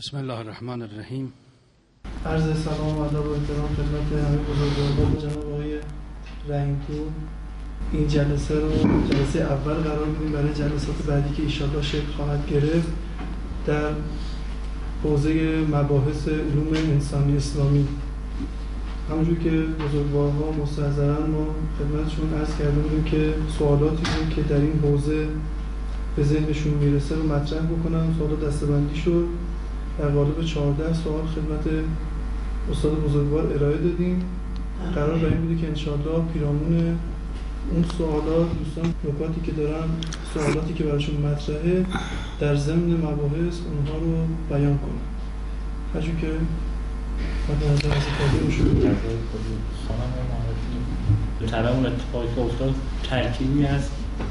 بسم الله الرحمن الرحیم. عرض سلام و ادب و احترام خدمت همه بزرگواران جناب آقای رحیم‌پور. این جلسه رو جلسه اول قرار میدیم برای جلسات بعدی که ایشالله شکل خواهد گرفت در حوزه مباحث علوم انسانی اسلامی. همونجور که بزرگوارها مستحضرن ما خدمتشون عرض کرده بودیم که سوالاتی بود که در این حوزه به ذهنشون میرسه رو مطرح بکنم. سوالات دسته‌بندی شد، در قالب 14 سوال خدمت استاد بزرگوار ارائه دادیم. قرار بر این بوده که انشاءالله پیرامون اون سوالات دوستان نکاتی که دارن، سوالاتی که براشون مطرحه، در ضمن مباحث اونها رو بیان کنن. هرچون که مد نظر از کاری رو شروع کنیم. طبعا اون اتفاقی که افتاد ترکیبی از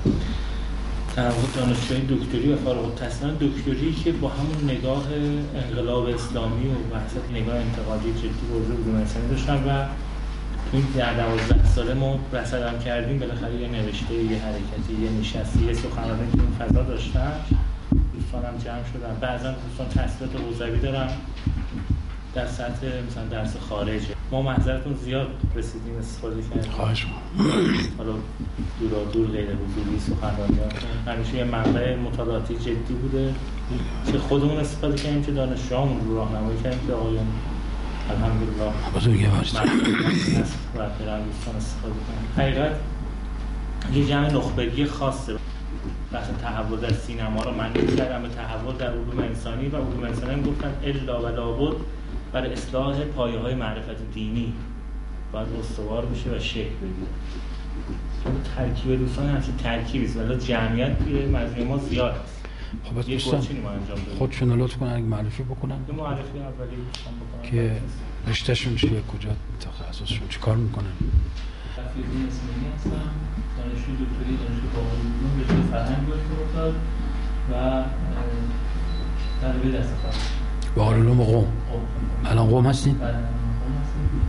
دانشجوی دکتری و فارغ التحصیلان دکتری که با همون نگاه انقلاب اسلامی و بحث نگاه انتقادی جدی به علوم انسانی داشتن و این در 12 ساله ما رصدم کردیم بالاخره یه نوشته، یه حرکتی، یه نشستی، یه سخنرانی که این فضا داشتن. دوستانم جمع شدن، بعضا دوستان تحصیلات حوزوی دارن در سطح مثلا درس خارجه. ما معذرتون زیاد رسیدیم استفاده کردیم. خواهش حالا دور غیر حضوری سخنرانیات همیشه یه منبع مطالعاتی جدی بوده که خودمون استفاده کردیم، که دانشجوامون رو راهنمایی کردیم که آقایان الحمدلله بزرگوارید و برای دوستان استفاده کنیم. حقیقت یه جمع نخبگی خاصه. بحث تحول در سینما رو من کردم به تحول در علوم انسانی و علوم انسانی هم گفتن الا و لابد برای اصلاح پایه‌های معرفت دینی باید استوار بشه و شکل بگیره. ترکیب دوستان همچین ترکیبی است ولی جمعیت توی مجموعه ما زیاد است. خب دوستان خودشون لطف کنن اگه معرفی بکنن. یه معرفی اولی دوستان بکنن که رشتهشون چیه، کجا تخصصشون چیکار میکنن. رفیقی اسلامی هستم، دانشجوی دکتری دانشگاه باقرالعلوم رشته فرهنگ باید و طالب دست فرهنگ باقرالعلوم قم. الان قم هستین؟ بله قم هستیم.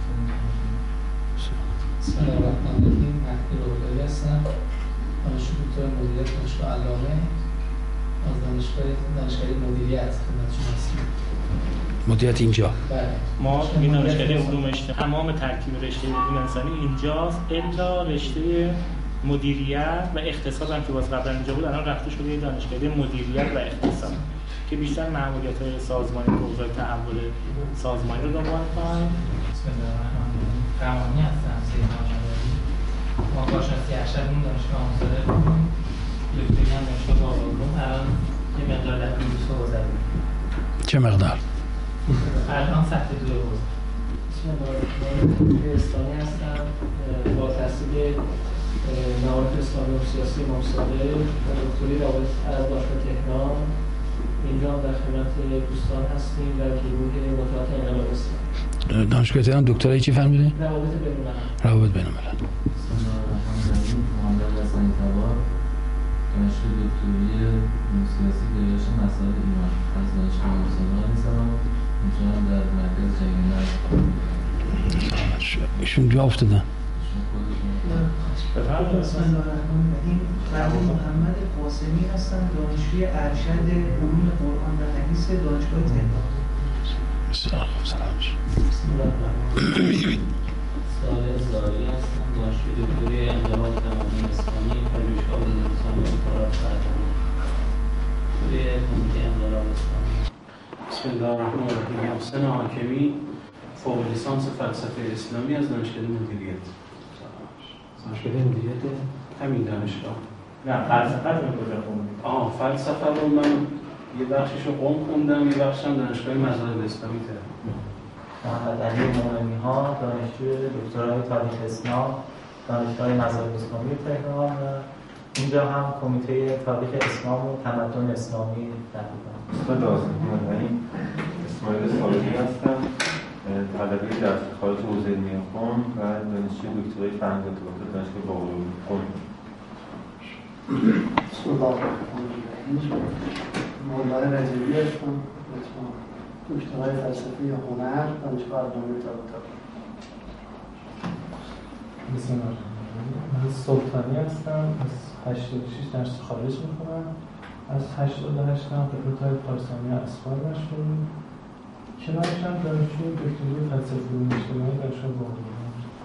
بسم الله الرحمن الرحیم. مهدی روحانی هستم، دانشجوی دکترای مدیریت دانشگاه علامه از دانشگاه مدیریت خدمتتون هستیم. مدیریت اینجا. بله. ما این دانشگاه علوم اجتماعی تمام ترکیب رشته علوم انسانی اینجاست الا رشته مدیریت و اقتصاد هم که باز قبلا اینجا بود، الان رفته شده دانشگاه مدیریت و اقتصاد که بیشتر مأموریت‌های سازمانی و اوضاع تحول سازمانی رو دنبال کنن. بسم الله الرحمن الرحیم. روانی هستم، سید محمدعلی. ما کارشناسی ارشد دانشگاه آموزاده دکتری هم دانشگاه باقرالعلوم. الان یه مقدار در دانشگاه حوزوی. چه مقدار؟ الان سطح 2 حوزه. بسم الله الرحمن الرحیم. اسلامی هستم، با تحصیل معارف اسلامی و سیاسی امام صادق و دکتری روابط عرب دانشگاه تهران. اینجا هم در خدمت دوستان هستیم در گروه مطالعات انقلاب اسلامی. دانشگاه تهران دکترای چی فرمودین؟ روابط بین‌الملل. روابط بین‌الملل. بسم الله الرحمن الرحیم. محمد حسنی تبار، دانشجوی دکتری سیاسی گرایش مسائل ایمان از دانشگاه آموزاده هستم. اینجا هم در مرکز جنگل ایشون جا افتادن. بسم الله الرحمن الرحیم. رضا محمد قاسمی هستم، دانشجوی ارشد علوم قرآن و حدیث دانشگاه تهران. بسیار خوب، سلام شد. بسم الله الرحمن الرحیم. سال زاری هستم، دانشجوی دکتری انقلاب تمدن اسلامی پژوهشگاه علوم انسانی و مطالعات فرهنگی توی کمیته انقلاب اسلامی. بسم الله الرحمن الرحیم. محسن حاکمی، فوق لیسانس فلسفه اسلامی از دانشگاه مدیریت. دانشگاه مدیریت همین دانشگاه. نه فلسفه رو کجا خوندید؟ فلسفه رو من یه بخشش رو قم خوندم، یه بخشش هم دانشگاه مذاهب اسلامی تهران. محمد علی مومنی ها، دانشجوی دکترای تاریخ اسلام دانشگاه مذاهب اسلامی تهران و اینجا هم کمیته تاریخ اسلام و تمدن اسلامی تحقیقم. استاد آزمونی اسماعیل سالمی هستم، طلبه درس خارج حوزه نیم‌قم و دانشجوی دکترای فرهنگ و ارتباطات دانشگاه باقرالعلوم. بسم الله الرحمن الرحیم. مولانا رجبی هستم، دکترای فلسفه هنر دانشگاه علامه طباطبایی. بسم الله الرحمن الرحیم. من سلطانی هستم، از 86 درس خارج می‌خونم. از 88 هم خدمت‌های پارسانی اسفار مشغول کنارش هم دانشجو دکتری فلسفه علوم اجتماعی دانشگاه باقری.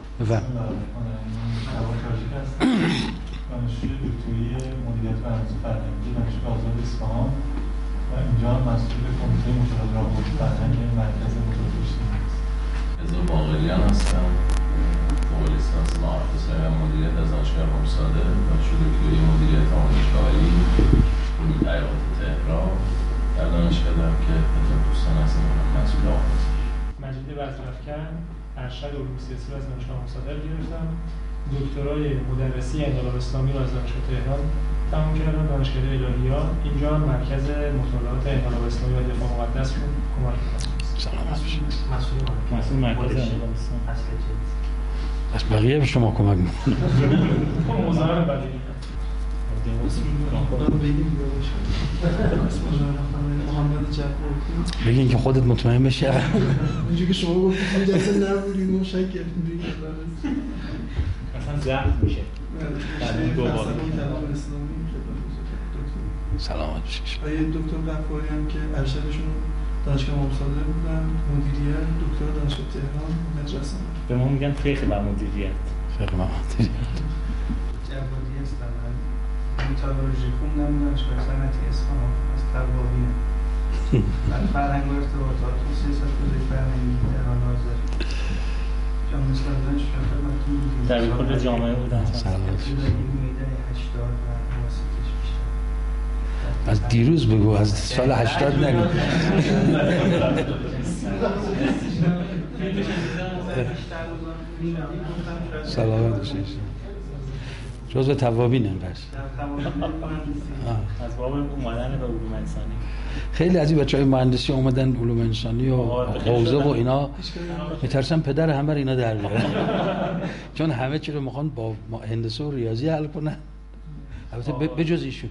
دانشجوی دکتری مدیریت برنامه‌ریزی فرهنگی دانشگاه آزاد اصفهان و اینجا مسئول کمیته مشاهده راهبردی فرهنگ مرکز بزرگ اجتماعی است. رضا باقریان هستم، فوق لیسانس معارف صنایع و مدیریت از دانشگاه امامزاده، دانشجوی دکتری مدیریت آموزشگاهی علوم حیات تهران در دانشگاه دارم که خدمت دوستان هستم مسئول آموزش. مجید بزرگفکن، ارشد علوم سیاسی از دانشگاه امامزاده گرفتم. دکترای مدرسی انقلاب اسلامی رو از دانشگاه تهران تمام کردم، دانشگاه الهیات. اینجا مرکز مطالعات انقلاب اسلامی و دفاع مقدس رو کمک می‌کنم. سلامت باشید. مسئول مرکز انقلاب اسلامی از بقیه به شما کمک می‌کنه. مزاحم بقیه. محمد جباری. بگین که خودت مطمئن بشی. اینجوری که شما گفتید جلسه نبودید ما شک کردیم دیگه. اصلا ضبط میشه. سلامت باشید. آیه دکتر غفاری هم که ارشدشون دانشگاه امامزاده بودن، مدیریت، دکتر دانشگاه تهران مدرسه. به ما میگن فقه و مدیریت. فقه و مدیریت. جوادی هستم. متالورژی خوندم دانشگاه صنعتی اصفهان از تبابیه. من فرهنگ و ارتباطات و سیاست گذاری فرهنگی در آن حاضر. جامعه اسلامی دانشگاه خدمتتون بودیم. در کل جامعه بودن. سلامت باشید. میدان 80 و واسطش بیشتر. از دیروز بگو، از سال 80 نگو. سلامت باشید. جزو توابینن پس. از باب اومدن به علوم انسانی. خیلی از این بچهای مهندسی اومدن علوم انسانی و حوزه و اینا، میترسن پدر همه اینا در بیارن. چون همه چی رو میخوان با هندسه و ریاضی حل کنن. البته بجز ایشون.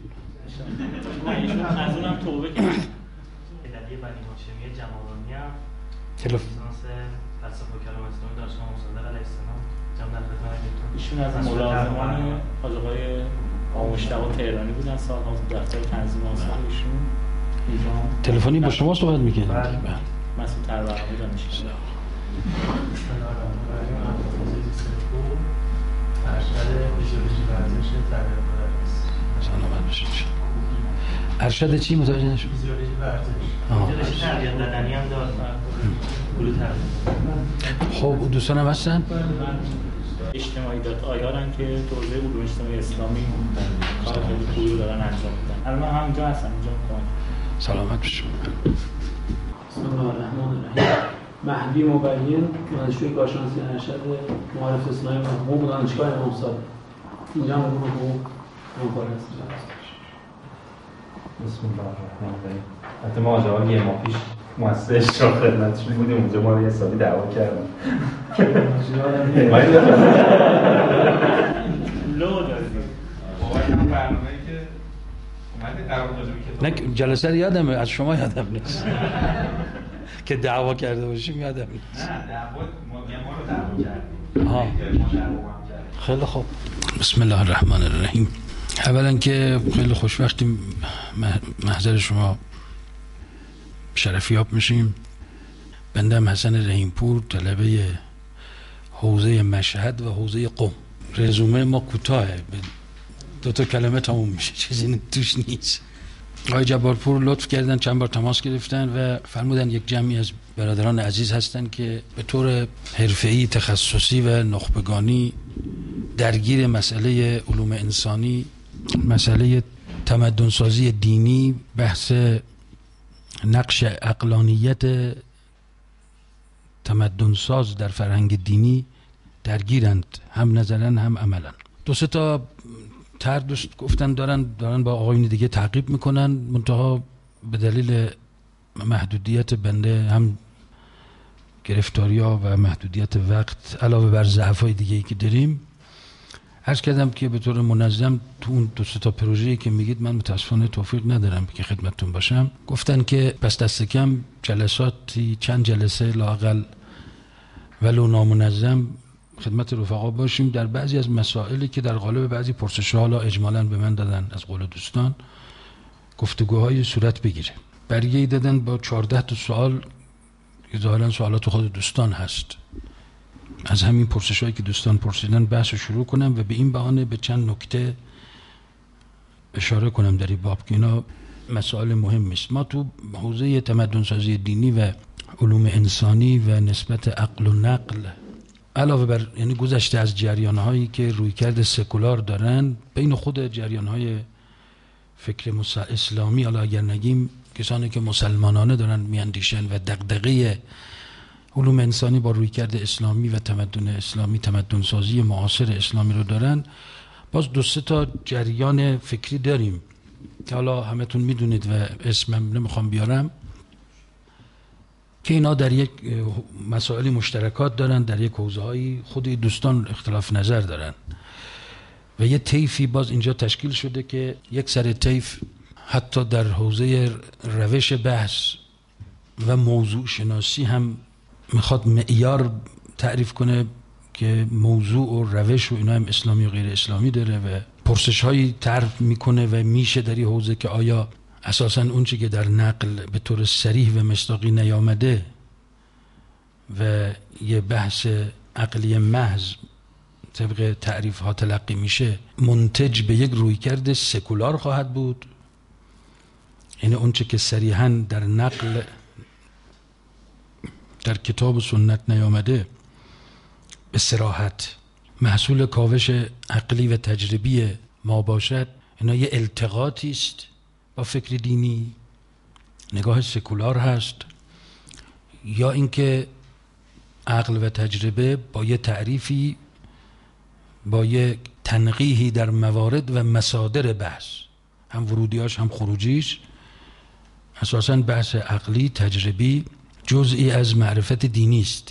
از اونم توبه کردن. ادبی بنی هاشمی جمالانی هم لیسانس فلسفه و کلام اسلامی دانشگاه امامزاده علیه السلام جمع در خدمت ایشون از ملازمان حاج‌آقای مشتاق تهرانی بودن، سال‌ها دفتر تنظیم آثار ایشون. تلفنی با شما صحبت می‌کنه. مسئول طرح‌برنامه دانشگاه. بسم الله الرحمن الرحیم. ارشد فیزیولوژی ورزش طراحی مدرس. سلامت باشید. ارشد چی متوجه نشد؟ فیزیولوژی ورزش. فیزیولوژی تربیت بدنی هم داد. گروه تربیت. خب دوستان هم هستن؟ اجتماعی دات آیارن که توزیع علوم اجتماعی اسلامی کار خیلی خوبی رو دارن انجام میدن. الان همینجا هستن، اینجا می‌کنن. سلامت باشید. بسم الله الرحمن الرحیم. مهدی مبین، دانشجوی کارشناسی ارشد معارف صنایع و حقوق دانشگاه امامزاده. اینجا هم گروه حقوق همکار هستیم. بسم الله الرحمن الرحیم. حتی ما آجاها یه ماه پیش مؤسسه اشتراک خدمتشون بودیم، اونجا ما رو یه سالی دعوا کردن. لو داریم. بابا این برنامه‌ای که اومده قرار داده نه جلسه رو یادمه، از شما یادم نیست. که دعوا کرده باشیم یادم نیست. نه دعوا ما رو دعوا کردیم. خیلی خوب. بسم الله الرحمن الرحیم. اولا که خیلی خوشوقتیم محضر شما شرفیاب میشیم. بنده حسن رحیمپور، طلبه حوزه مشهد و حوزه قم. رزومه ما کوتاهه، دو تا کلمه تموم میشه، چیزی توش نیست. آقای جبارپور لطف کردن، چند بار تماس گرفتن و فرمودن یک جمعی از برادران عزیز هستن که به طور حرفه‌ای، تخصصی و نخبگانی درگیر مسئله علوم انسانی، مسئله تمدنسازی دینی، بحث نقش عقلانیت تمدنساز در فرهنگ دینی درگیرند، هم نظرا هم عملا. دو سه تا دوست گفتن دارن با آقایون دیگه تعقیب میکنن، منتها به دلیل محدودیت بنده، هم گرفتاریا و محدودیت وقت علاوه بر ضعف‌های دیگه‌ای که داریم، عرض کردم که به طور منظم تو اون دو سه تا پروژه‌ای که میگید من متاسفانه توفیق ندارم که خدمتتون باشم. گفتن که پس دست کم جلساتی، چند جلسه لااقل ولو نامنظم خدمت رفقا باشیم در بعضی از مسائلی که در قالب بعضی پرسش‌ها حالا اجمالاً به من دادن از قول دوستان گفتگوهای صورت بگیره. برگه‌ای دادن با 14 تا سوال که ظاهرا سوالات خود دوستان هست. از همین پرسش هایی که دوستان پرسیدن بحث رو شروع کنم و به این بهانه به چند نکته اشاره کنم در این باب که اینا مسائل مهم است. ما تو حوزه تمدن سازی دینی و علوم انسانی و نسبت عقل و نقل علاوه بر یعنی گذشته از جریان هایی که رویکرد سکولار دارن، بین خود جریان های فکر اسلامی، حالا اگر نگیم کسانی که مسلمانانه دارن میاندیشن و دغدغه علوم انسانی با رویکرد اسلامی و تمدن اسلامی، تمدن سازی معاصر اسلامی رو دارن، باز 2-3 تا جریان فکری داریم که حالا همتون میدونید و اسمم نمیخوام بیارم، که اینا در یک مسائل مشترکات دارن، در یک حوزه‌های خود دوستان اختلاف نظر دارن و یه طیفی باز اینجا تشکیل شده که یک سر طیف حتی در حوزه روش بحث و موضوع شناسی هم میخواد معیار تعریف کنه که موضوع و روش و اینا هم اسلامی و غیر اسلامی داره و پرسش هایی طرح میکنه و میشه در این حوزه که آیا اساساً اون چی که در نقل به طور صریح و مصداقی نیامده و یه بحث عقلی محض طبق تعریف ها تلقی میشه منتج به یک رویکرد سکولار خواهد بود، یعنی اون چی که صریحاً در نقل در کتاب و سنت نیامده به صراحت محصول کاوش عقلی و تجربی ما باشد، اینا یه التقاطی است با فکر دینی، نگاه سکولار هست، یا اینکه عقل و تجربه با یه تعریفی، با یه تنقیحی در موارد و مصادر بحث، هم ورودیاش هم خروجیش، اساساً بحث عقلی تجربی جزئی از معرفت دینی است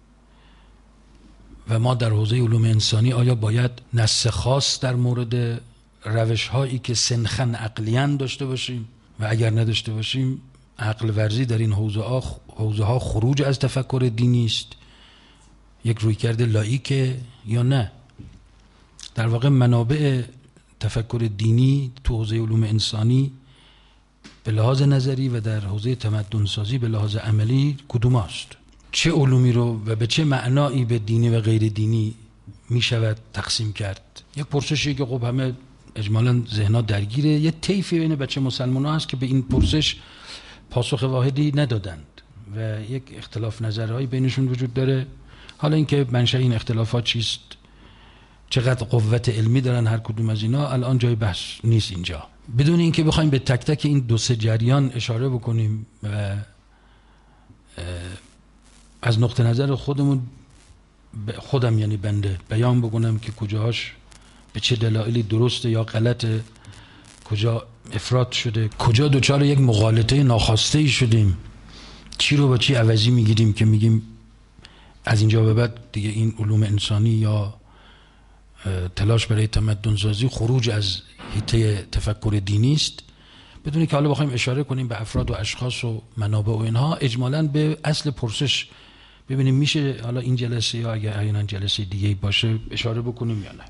و ما در حوزه علوم انسانی آیا باید نص خاص در مورد روش هایی که سنخن عقلیان داشته باشیم و اگر نداشته باشیم عقل ورزی در این حوزه ها خروج از تفکر دینی است، یک رویکرد لاییکه یا نه؟ در واقع منابع تفکر دینی تو حوزه علوم انسانی به لحاظ نظری و در حوزه تمدن سازی به لحاظ عملی کدوم است؟ چه علومی رو و به چه معنایی به دینی و غیر دینی می شود تقسیم کرد؟ یک پرسشی که خب همه اجمالاً ذهن‌ها درگیره، یه طیفی بین بچه مسلمان‌ها هست که به این پرسش پاسخ واحدی ندادند و یک اختلاف نظرهایی بینشون وجود داره. حالا اینکه منشأ این اختلافات چیست، چقدر قوت علمی دارن هر کدوم از اینا، الان جای بحث نیست اینجا. بدون اینکه بخوایم به تک تک این 2-3 جریان اشاره بکنیم و از نقطه نظر خودم یعنی بنده بیان بکنم که کجاهاش به چه دلایلی درسته یا غلطه، کجا افراط شده، کجا دوچار یک مغالطه ناخواسته ای شدیم، چی رو با چی عوضی میگیریم که میگیم از اینجا به بعد دیگه این علوم انسانی یا تلاش برای تمدن سازی خروج از حیطه تفکر دینی است، بدون که حالا بخوایم اشاره کنیم به افراد و اشخاص و منابع و اینها، اجمالاً به اصل پرسش ببینیم میشه حالا این جلسه یا اگر احیانا جلسه دیگه باشه اشاره بکنیم یا نه.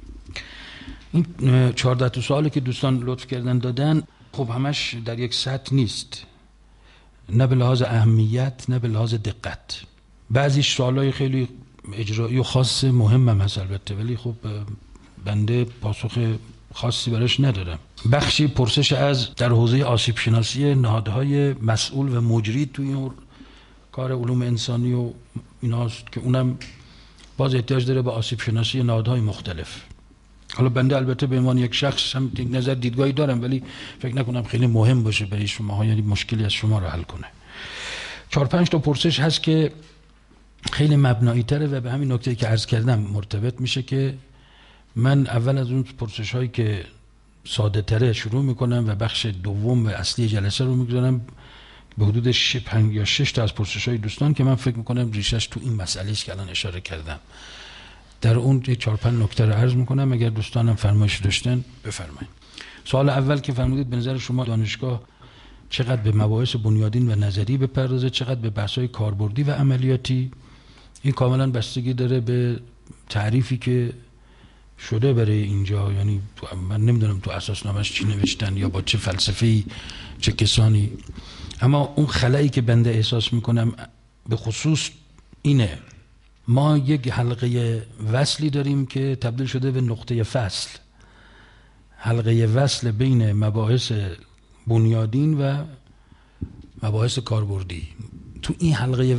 این 14 سوالی که دوستان لطف کردن دادن خب همش در یک سطح نیست، نه به لحاظ اهمیت نه به لحاظ دقت. بعضی سوالای خیلی اجرایی و خاص مهم هم هست البته، ولی خب بنده پاسخ خاصی براش ندارم. بخشی پرسش از در حوزه آسیب شناسی نهادهای مسئول و مجری توی این کار علوم انسانی و ایناست که اونم باز احتیاج داره به آسیب شناسی نهادهای مختلف. حالا بنده البته به عنوان یک شخص هم نظر دیدگاهی دارم، ولی فکر نکنم خیلی مهم باشه برای شما، یعنی مشکلی از شما رو حل کنه. 4-5 تا پرسش هست که خیلی مبنایی تره و به همین نکته که عرض کردم مرتبط میشه که من اول از اون پرسش هایی که ساده تره شروع میکنم و بخش دوم و اصلی جلسه رو میگذارم به حدود 5 یا 6 تا از پرسش های دوستان که من فکر میکنم ریشش تو این مسئله است که الان اشاره کردم. در اون 4-5 نکته رو عرض میکنم، اگر دوستانم فرمایش داشتن بفرمایید. سوال اول که فرمودید به نظر شما دانشگاه چقدر به مباحث بنیادین و نظری بپردازه، چقدر به بحث‌های کاربردی و عملیاتی، این کاملا بستگی داره به تعریفی که شده برای اینجا. یعنی من نمیدونم تو اساسنامه‌اش چی نوشتن یا با چه فلسفه‌ای چه کسانی، اما اون خلایی که بنده احساس میکنم به خصوص اینه، ما یک حلقه وصلی داریم که تبدیل شده به نقطه فصل، حلقه وصل بین مباحث بنیادین و مباحث کاربردی. تو این حلقه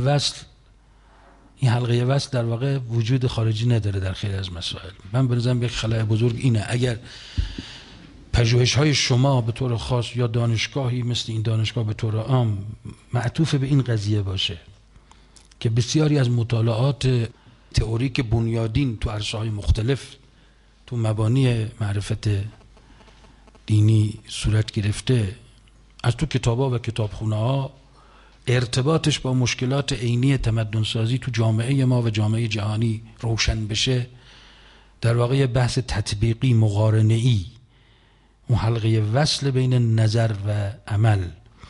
وصل در واقع وجود خارجی نداره در خیلی از مسائل. من به نظرم یک خلأ بزرگ اینه، اگر پژوهش‌های شما به طور خاص یا دانشگاهی مثل این دانشگاه به طور عام معطوف به این قضیه باشه که بسیاری از مطالعات تئوریک بنیادین تو عرصه‌های مختلف تو مبانی معرفت دینی صورت گرفته، از تو کتاب‌ها و کتابخونه‌ها ارتباطش با مشکلات عینی تمدن سازی تو جامعه ما و جامعه جهانی روشن بشه، در واقع بحث تطبیقی مقارنه‌ای، اون حلقه وصل بین نظر و عمل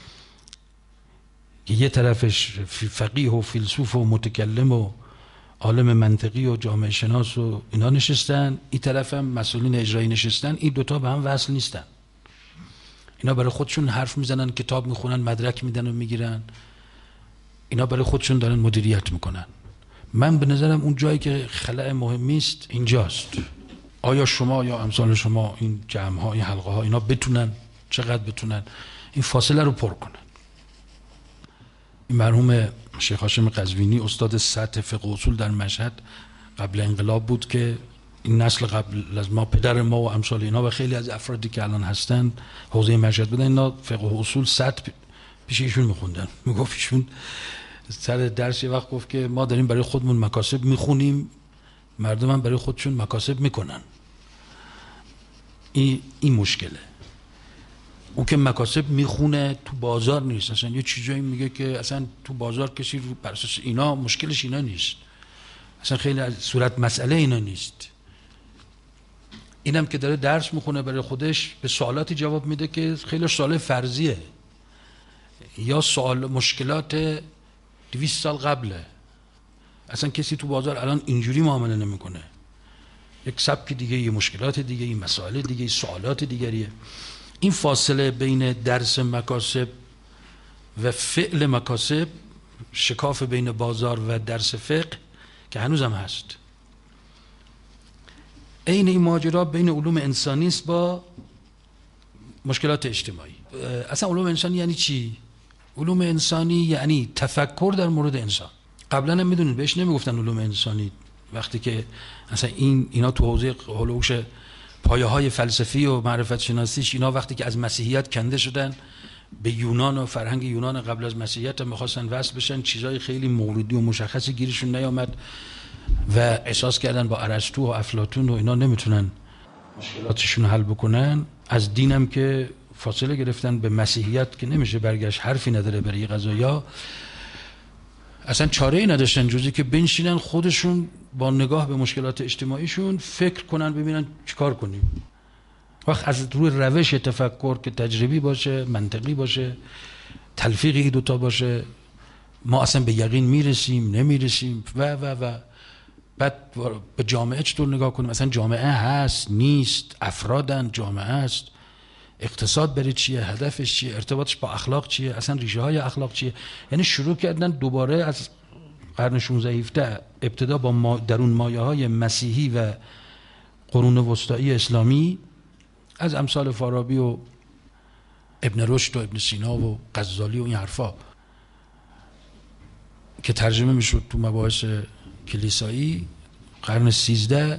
که یه طرفش فقیه و فیلسوف و متکلم و عالم منطقی و جامعه شناس و اینا نشستن، این طرف هم مسئولین اجرایی نشستن، این دوتا به هم وصل نیستن. اینا برای خودشون حرف میزنن، کتاب میخونن، مدرک میدن و میگیرن، اینا برای خودشون دارن مدیریت میکنن. من به نظرم اون جایی که خلأ مهمی است اینجاست. آیا شما یا امثال شما این جمع ها، این حلقه ها، اینا بتونن، چقدر بتونن این فاصله رو پر کنن؟ این مرحوم شیخ هاشم قزوینی استاد سطح فقه اصول در مشهد قبل انقلاب بود که این نسل قبل از ما، پدر ما و امثال اینا و خیلی از افرادی که الان هستن حوزه مشهد بودن، اینا فقه اصول سطح پیش ایشون میخوندن. میگفت ایشون سر درس یه وقت گفت که ما داریم برای خودمون مکاسب میخونیم، مردم هم برای خودشون مکاسب میکنن. این مشکله. او که مکاسب میخونه تو بازار نیست، اصلا یه چیزایی میگه که اصلا تو بازار کسی رو بر اساس اینا، مشکلش اینا نیست، اصلا خیلی از صورت مسئله اینا نیست. اینم که داره درس میخونه برای خودش به سوالاتی جواب میده که خیلی سوال فرضیه یا سوال مشکلات 200 سال قبله. اصلا کسی تو بازار الان اینجوری معامله نمیکنه، یک سبک دیگه، یه مشکلات دیگه، یه مسائل دیگه، یه سوالات دیگریه. این فاصله بین درس مکاسب و فعل مکاسب، شکاف بین بازار و درس فقه که هنوز هم هست. این ماجرا بین علوم انسانی است با مشکلات اجتماعی. اصلا علوم انسانی یعنی چی؟ علوم انسانی یعنی تفکر در مورد انسان. قبلا هم میدونید بهش نمیگفتن علوم انسانی، وقتی که اصلا اینا تو حوزه هولوش پایه های فلسفی و معرفت شناسیش، اینا وقتی که از مسیحیت کنده شدن به یونان و فرهنگ یونان قبل از مسیحیت هم میخواستن وصل بشن، چیزای خیلی موردی و مشخصی گیرشون نیامد و احساس کردن با ارسطو و افلاطون و اینا نمیتونن مشکلاتشون حل بکنن. از دینم که فاصله گرفتن، به مسیحیت که نمیشه برگشت، حرفی نداره برای قضایا. اصلا چاره ای نداشتن جزی که بنشینن خودشون با نگاه به مشکلات اجتماعیشون فکر کنن، ببینن چیکار کنیم. وقت از روی روش تفکر که تجربی باشه، منطقی باشه، تلفیقی دوتا باشه، ما اصلا به یقین میرسیم نمیرسیم و بعد به جامعه چطور نگاه کنیم. اصلا جامعه هست نیست، افرادن، جامعه است، اقتصاد برای چیه، هدفش چیه، ارتباطش با اخلاق چیه، اصلا ریشه های اخلاق چیه. یعنی شروع کردن دوباره از قرن 16 ابتدا با درون مایه های مسیحی و قرون وسطایی اسلامی، از امثال فارابی و ابن رشد و ابن سینا و غزالی و این حرفا که ترجمه میشد تو مباحث کلیسایی. قرن 13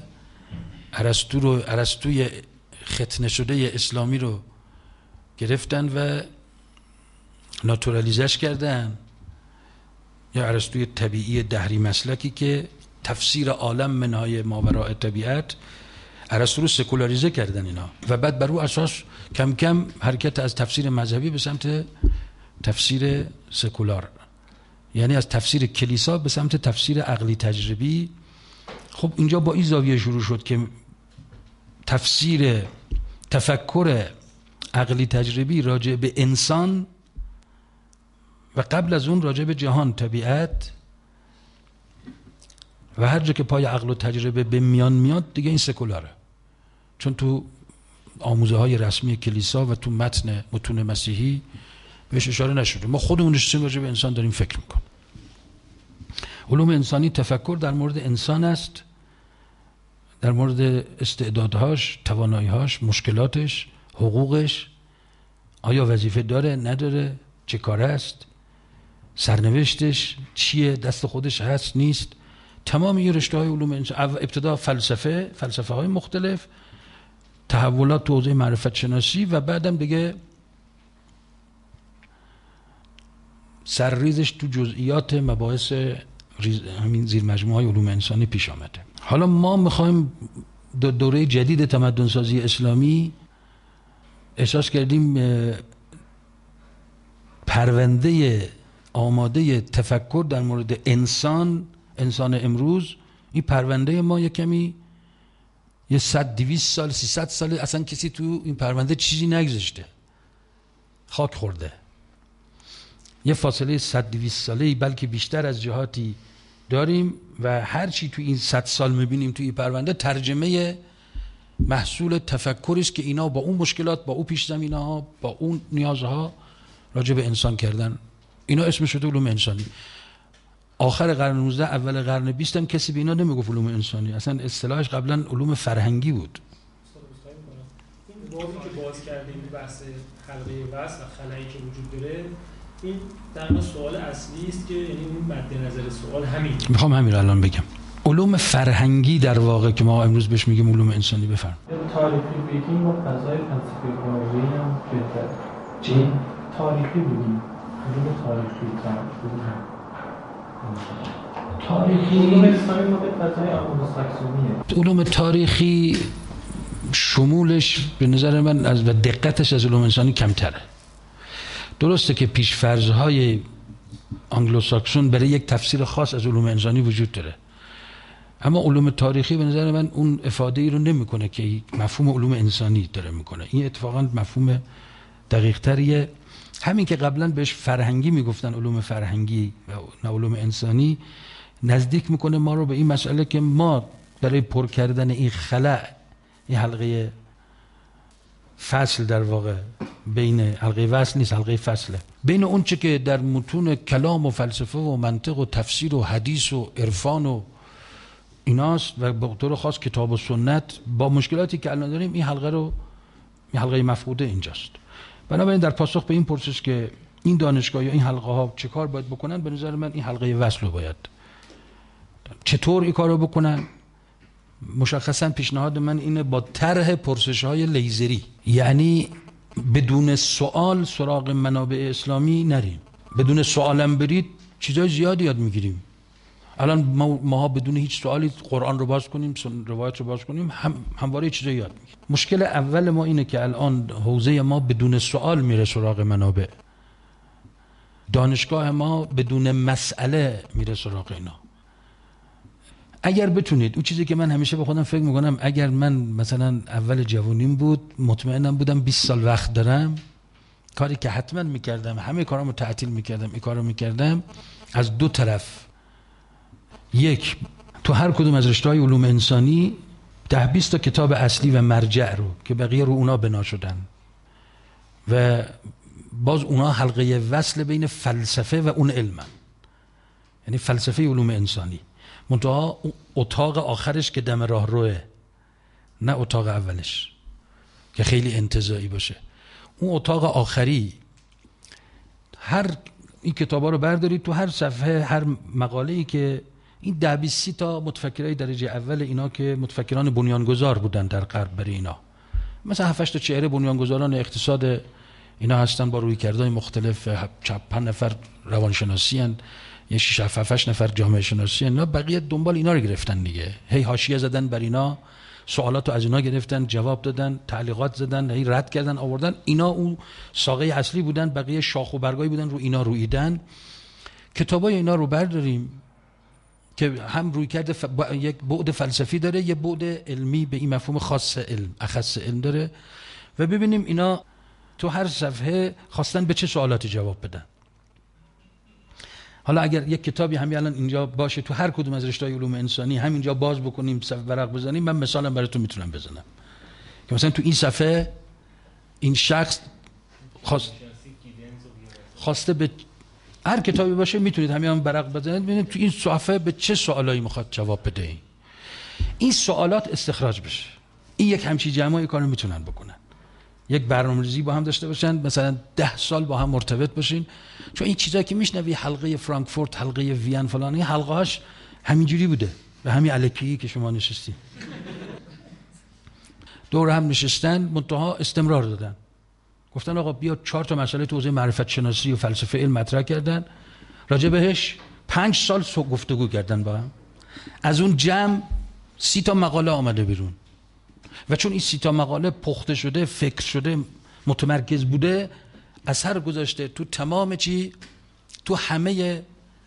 ارسطوی ختنه شده اسلامی رو گرفتن و ناتورالیزش کردن، یا ارسطوی طبیعی دهری مسلکی که تفسیر عالم منهای ماوراء طبیعت، ارسطو رو سکولاریزه کردن اینا و بعد بر او اساس کم کم حرکت از تفسیر مذهبی به سمت تفسیر سکولار، یعنی از تفسیر کلیسا به سمت تفسیر عقلی تجربی. خب اینجا با این زاویه شروع شد که تفکر عقلی تجربی راجع به انسان و قبل از اون راجع به جهان، طبیعت، و هر جا که پای عقل و تجربه به میان میاد دیگه این سکولاره، چون تو آموزه های رسمی کلیسا و تو متون مسیحی بهش اشاره نشده. ما خودمون نشستیم راجع به انسان داریم فکر میکنیم. علوم انسانی تفکر در مورد انسان است، در مورد استعدادهاش، توانایی‌هاش، مشکلاتش، حقوقش، آیا وظیفه داره نداره، چه کاره است، سرنوشتش چیه، دست خودش هست نیست. تمام این رشته‌های علوم انسان، ابتدا فلسفه های مختلف، تحولات تو حوزه معرفت شناسی و بعدم دیگه سرریزش تو جزئیات مباحث همین زیر مجموعه علوم انسانی پیش آمده. حالا ما میخوایم دوره جدید تمدن سازی اسلامی احساس کردیم پرونده آماده تفکر در مورد انسان امروز، این پرونده ما یه کمی یه 100-200 سال 300 سال اصلا کسی تو این پرونده چیزی نگذاشته، خاک خورده. یه فاصله 100-200 ساله‌ای بلکه بیشتر از جهاتی داریم و هر چی تو این 100 سال میبینیم تو این پرونده ترجمه محصول تفکری است که اینا با اون مشکلات، با اون پیش زمینه‌ها، با اون نیازها راجع به انسان کردن. اینا اسمش شده علوم انسانی. آخر قرن 19 اول قرن 20 هم کسی به اینا نمیگفت علوم انسانی، اصلا اصطلاحش قبلا علوم فرهنگی بود. این بابی که باز کردیم بحث حلقه وصل و خلایی که وجود داره، این در سوال اصلی است که یعنی اون مد نظر سوال همین. میخوام همین رو الان بگم. علوم فرهنگی در واقع که ما امروز بهش میگیم علوم انسانی. بفرم. تاریخی بگیم با فضای فلسفی کاری هم بهتره. چی؟ تاریخی بگیم. علوم تاریخی علوم تاریخی شمولش به نظر من و دقتش از علوم انسانی کمتره. درسته که پیش‌فرض‌های آنگلوساکسون برای یک تفسیر خاص از علوم انسانی وجود داره، اما علوم تاریخی به نظر من اون افاده ای رو نمیکنه که مفهوم علوم انسانی داره میکنه. این اتفاقا مفهوم دقیق تریه. همین که قبلا بهش فرهنگی میگفتن علوم فرهنگی و نه علوم انسانی، نزدیک میکنه ما رو به این مسئله که ما برای پر کردن این خلأ، این حلقه فصل در واقع بین حلقه وصل نیست، حلقه فصله، بین اون چه که در متون کلام و فلسفه و منطق و تفسیر و حدیث و عرفان و ایناست و به طور خاص کتاب و سنت، با مشکلاتی که الان داریم این حلقه مفقوده اینجاست. بنابراین در پاسخ به این پرسش که این دانشگاه یا این حلقه ها چه کار باید بکنن، به نظر من این حلقه وصل رو باید چطور این کار رو بکنن. مشخصا پیشنهاد من اینه با طرح پرسش های لیزری، یعنی بدون سوال سراغ منابع اسلامی نریم. بدون سوالم برید چیزای زیادی یاد میگیریم. الان ما بدون هیچ سوالی قرآن رو باز کنیم، روایت رو باز کنیم، همواره چیزای یاد میگیریم. مشکل اول ما اینه که الان حوزه ما بدون سوال میره سراغ منابع، دانشگاه ما بدون مسئله میره سراغ اینا. اگر بتونید، اون چیزی که من همیشه به خودم فکر میکنم، اگر من مثلا اول جوانیم بود مطمئنم بودم 20 سال وقت دارم، کاری که حتما میکردم، همه کارامو تعطیل میکردم، این کارو میکردم، از دو طرف. یک، تو هر کدوم از رشته‌های علوم انسانی 10-20 تا کتاب اصلی و مرجع رو که بقیه رو اونا بنا شدن و باز اونا حلقه وصل بین فلسفه و اون علمن، یعنی فلسفه علوم انسانی، منتها اتاق آخرش که دم راه روه، نه اتاق اولش که خیلی انتزاعی باشه. اون اتاق آخری، هر این کتابا رو بردارید، تو هر صفحه، هر مقاله‌ای که این 10-20 تا متفکرای درجه اول اینا که متفکران بنیانگذار بودن در غرب برای اینا، مثلا 7-8 تا چهره بنیانگذاران اقتصاد اینا هستن با رویکردهای مختلف، 5 نفر روانشناسی هستن، یه 6-7-8 نفر جامعه شناسی هستن، بقیه دنبال اینا رو گرفتن دیگه، هی حاشیه زدن بر اینا، سوالاتو از اینا گرفتن، جواب دادن، تعلیقات زدن، هی رد کردن، آوردن. اینا اون ساقه اصلی بودن، بقیه شاخ و برگایی بودن رو اینا رویدن. کتابای اینا رو برداریم که هم روی کرده یک بعد فلسفی داره، یه بعد علمی به این مفهوم خاص علم، اخص علم داره، و ببینیم اینا تو هر صفحه خواستن به چه سوالاتی جواب بدن. حالا اگر یک کتابی همین الان اینجا باشه تو هر کدوم از رشته‌های علوم انسانی همینجا باز بکنیم، صفحه ورق بزنیم، من مثلا براتون میتونم بزنم که مثلا تو این صفحه این شخص خواسته به هر کتابی باشه میتونید همین برق بزنید ببینید تو این صفحه به چه سوالایی میخواد جواب بده. این سوالات استخراج بشه. این یک همچین جمعی کارو میتونن بکنن. یک برنامه‌ریزی با هم داشته باشن، مثلا 10 سال با هم مرتبط باشین، چون این چیزایی که میشنوی حلقه فرانکفورت، حلقه وین فلان، این حلقه‌هاش همینجوری بوده و همین الکی که شما نشستی دور هم نشستن، منتها استمرار دادن، گفتن آقا بیا 4 تا مسئله تو حوزه معرفت شناسی و فلسفه علم مطرح کردن، راجع بهش 5 سال گفتگو کردن با هم. از اون جمع 30 تا مقاله آمده بیرون و چون این 30 تا مقاله پخته شده، فکر شده، متمرکز بوده، اثر گذاشته تو تمام چی، تو همه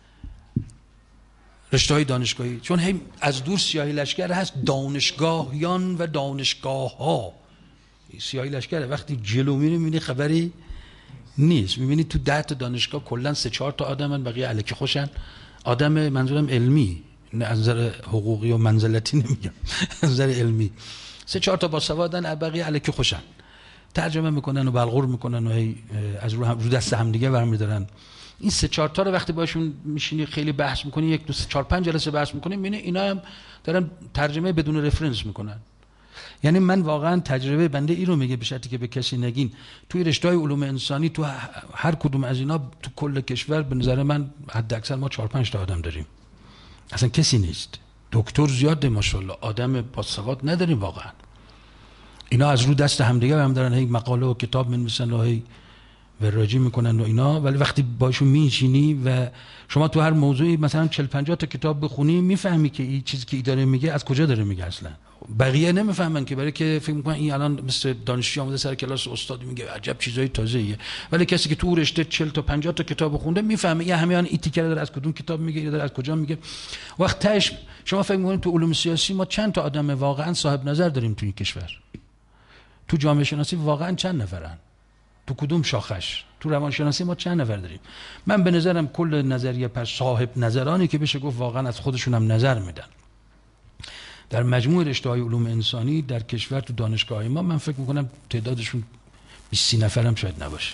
رشته‌های دانشگاهی. چون هم از دور سیاهی لشکر هست، دانشگاهیان و دانشگاه‌ها. سیاهی لشکره، وقتی جلو میری میبینی خبری نیست، میبینی تو 10 تا دانشگاه کلا 3-4 تا آدمن، بقیه الکی خوشن. آدم منظورم علمی، نه از نظر حقوقی و منزلتی نمیگم، از نظر علمی 3-4 تا باسوادن، بقیه الکی خوشن، ترجمه میکنن و بلغور میکنن و از رو دست هم دیگه برمیدارن. این 3-4 تا رو وقتی باشون میشینی خیلی بحث میکنی، 1-2-4-5 جلسه بحث میکنی، میبینی اینا هم دارن ترجمه بدون رفرنس میکنن. یعنی من واقعا تجربه بنده این رو میگه، به شرطی که به کسی نگین، توی رشته‌های علوم انسانی تو هر کدوم از اینا تو کل کشور به نظر من حد اکثر ما 4-5 تا آدم داریم، اصلا کسی نیست. دکتر زیاده ماشاءالله، آدم باسواد نداریم واقعا. اینا از رو دست همدیگه هم دارن هی مقاله و کتاب می‌نویسن و هی وراجی میکنن و اینا، ولی وقتی باشون میشینی و شما تو هر موضوعی مثلا 40-50 تا کتاب بخونی، میفهمی که این چیزی که ای داره میگه از کجا داره میگه. اصلا بقیه نمیفهمن که، برای که فکر میکنن این الان مثل دانشجو اومده سر کلاس استاد میگه عجب چیزای تازه‌ایه، ولی کسی که تو رشته 40 تا 50 تا کتاب خونده میفهمه یه همیان این تیکر داره از کدوم کتاب میگه یا داره از کجا میگه. وقت تاش شما فکر میکنید تو علوم سیاسی ما چند تا آدم واقعا صاحب نظر داریم تو این کشور؟ تو جامعه شناسی واقعا چند نفرن؟ تو کدوم شاخش؟ تو روانشناسی ما چند نفر داریم؟ من به نظرم کل نظریه پر صاحب نظرانی که بشه گفت واقعا از خودشون هم نظر میدن در مجموع رشته‌های علوم انسانی در کشور، تو دانشگاه‌های ما، من فکر میکنم تعدادشون 20-30 نفر هم شاید نباشه،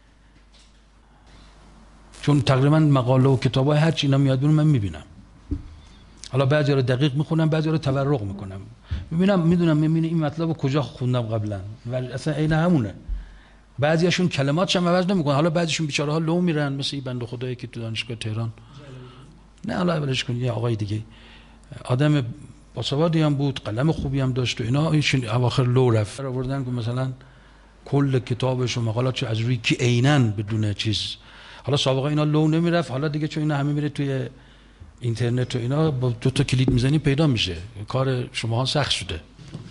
چون تقریبا مقاله و کتابای هر چی اینا میاد بیرون من میبینم. حالا بعضی رو دقیق میخونم، بعضی رو تورق میکنم، میدونم این مطلب رو کجا خوندم قبلا و اصلا عین همونه. بعضیاشون کلماتش هم عوض نمیکنن. حالا بعضیشون بیچاره ها لو میرن، مثل این بنده خدایی که تو دانشگاه تهران، نه حالا ولش کن، یه آقای دیگه آدم باسوادی هم بود، قلم خوبی هم داشت و اینا، ایشون اواخر لو رفت. آوردن که مثلا کل کتابش و مقالاتش از روی کی عیناً بدون چیز. حالا سابقه اینا لو نمیرفت، حالا دیگه چون اینا همه میره توی اینترنت و اینا، با 2 تا کلید میزنی پیدا میشه. کار شماها سخت شده.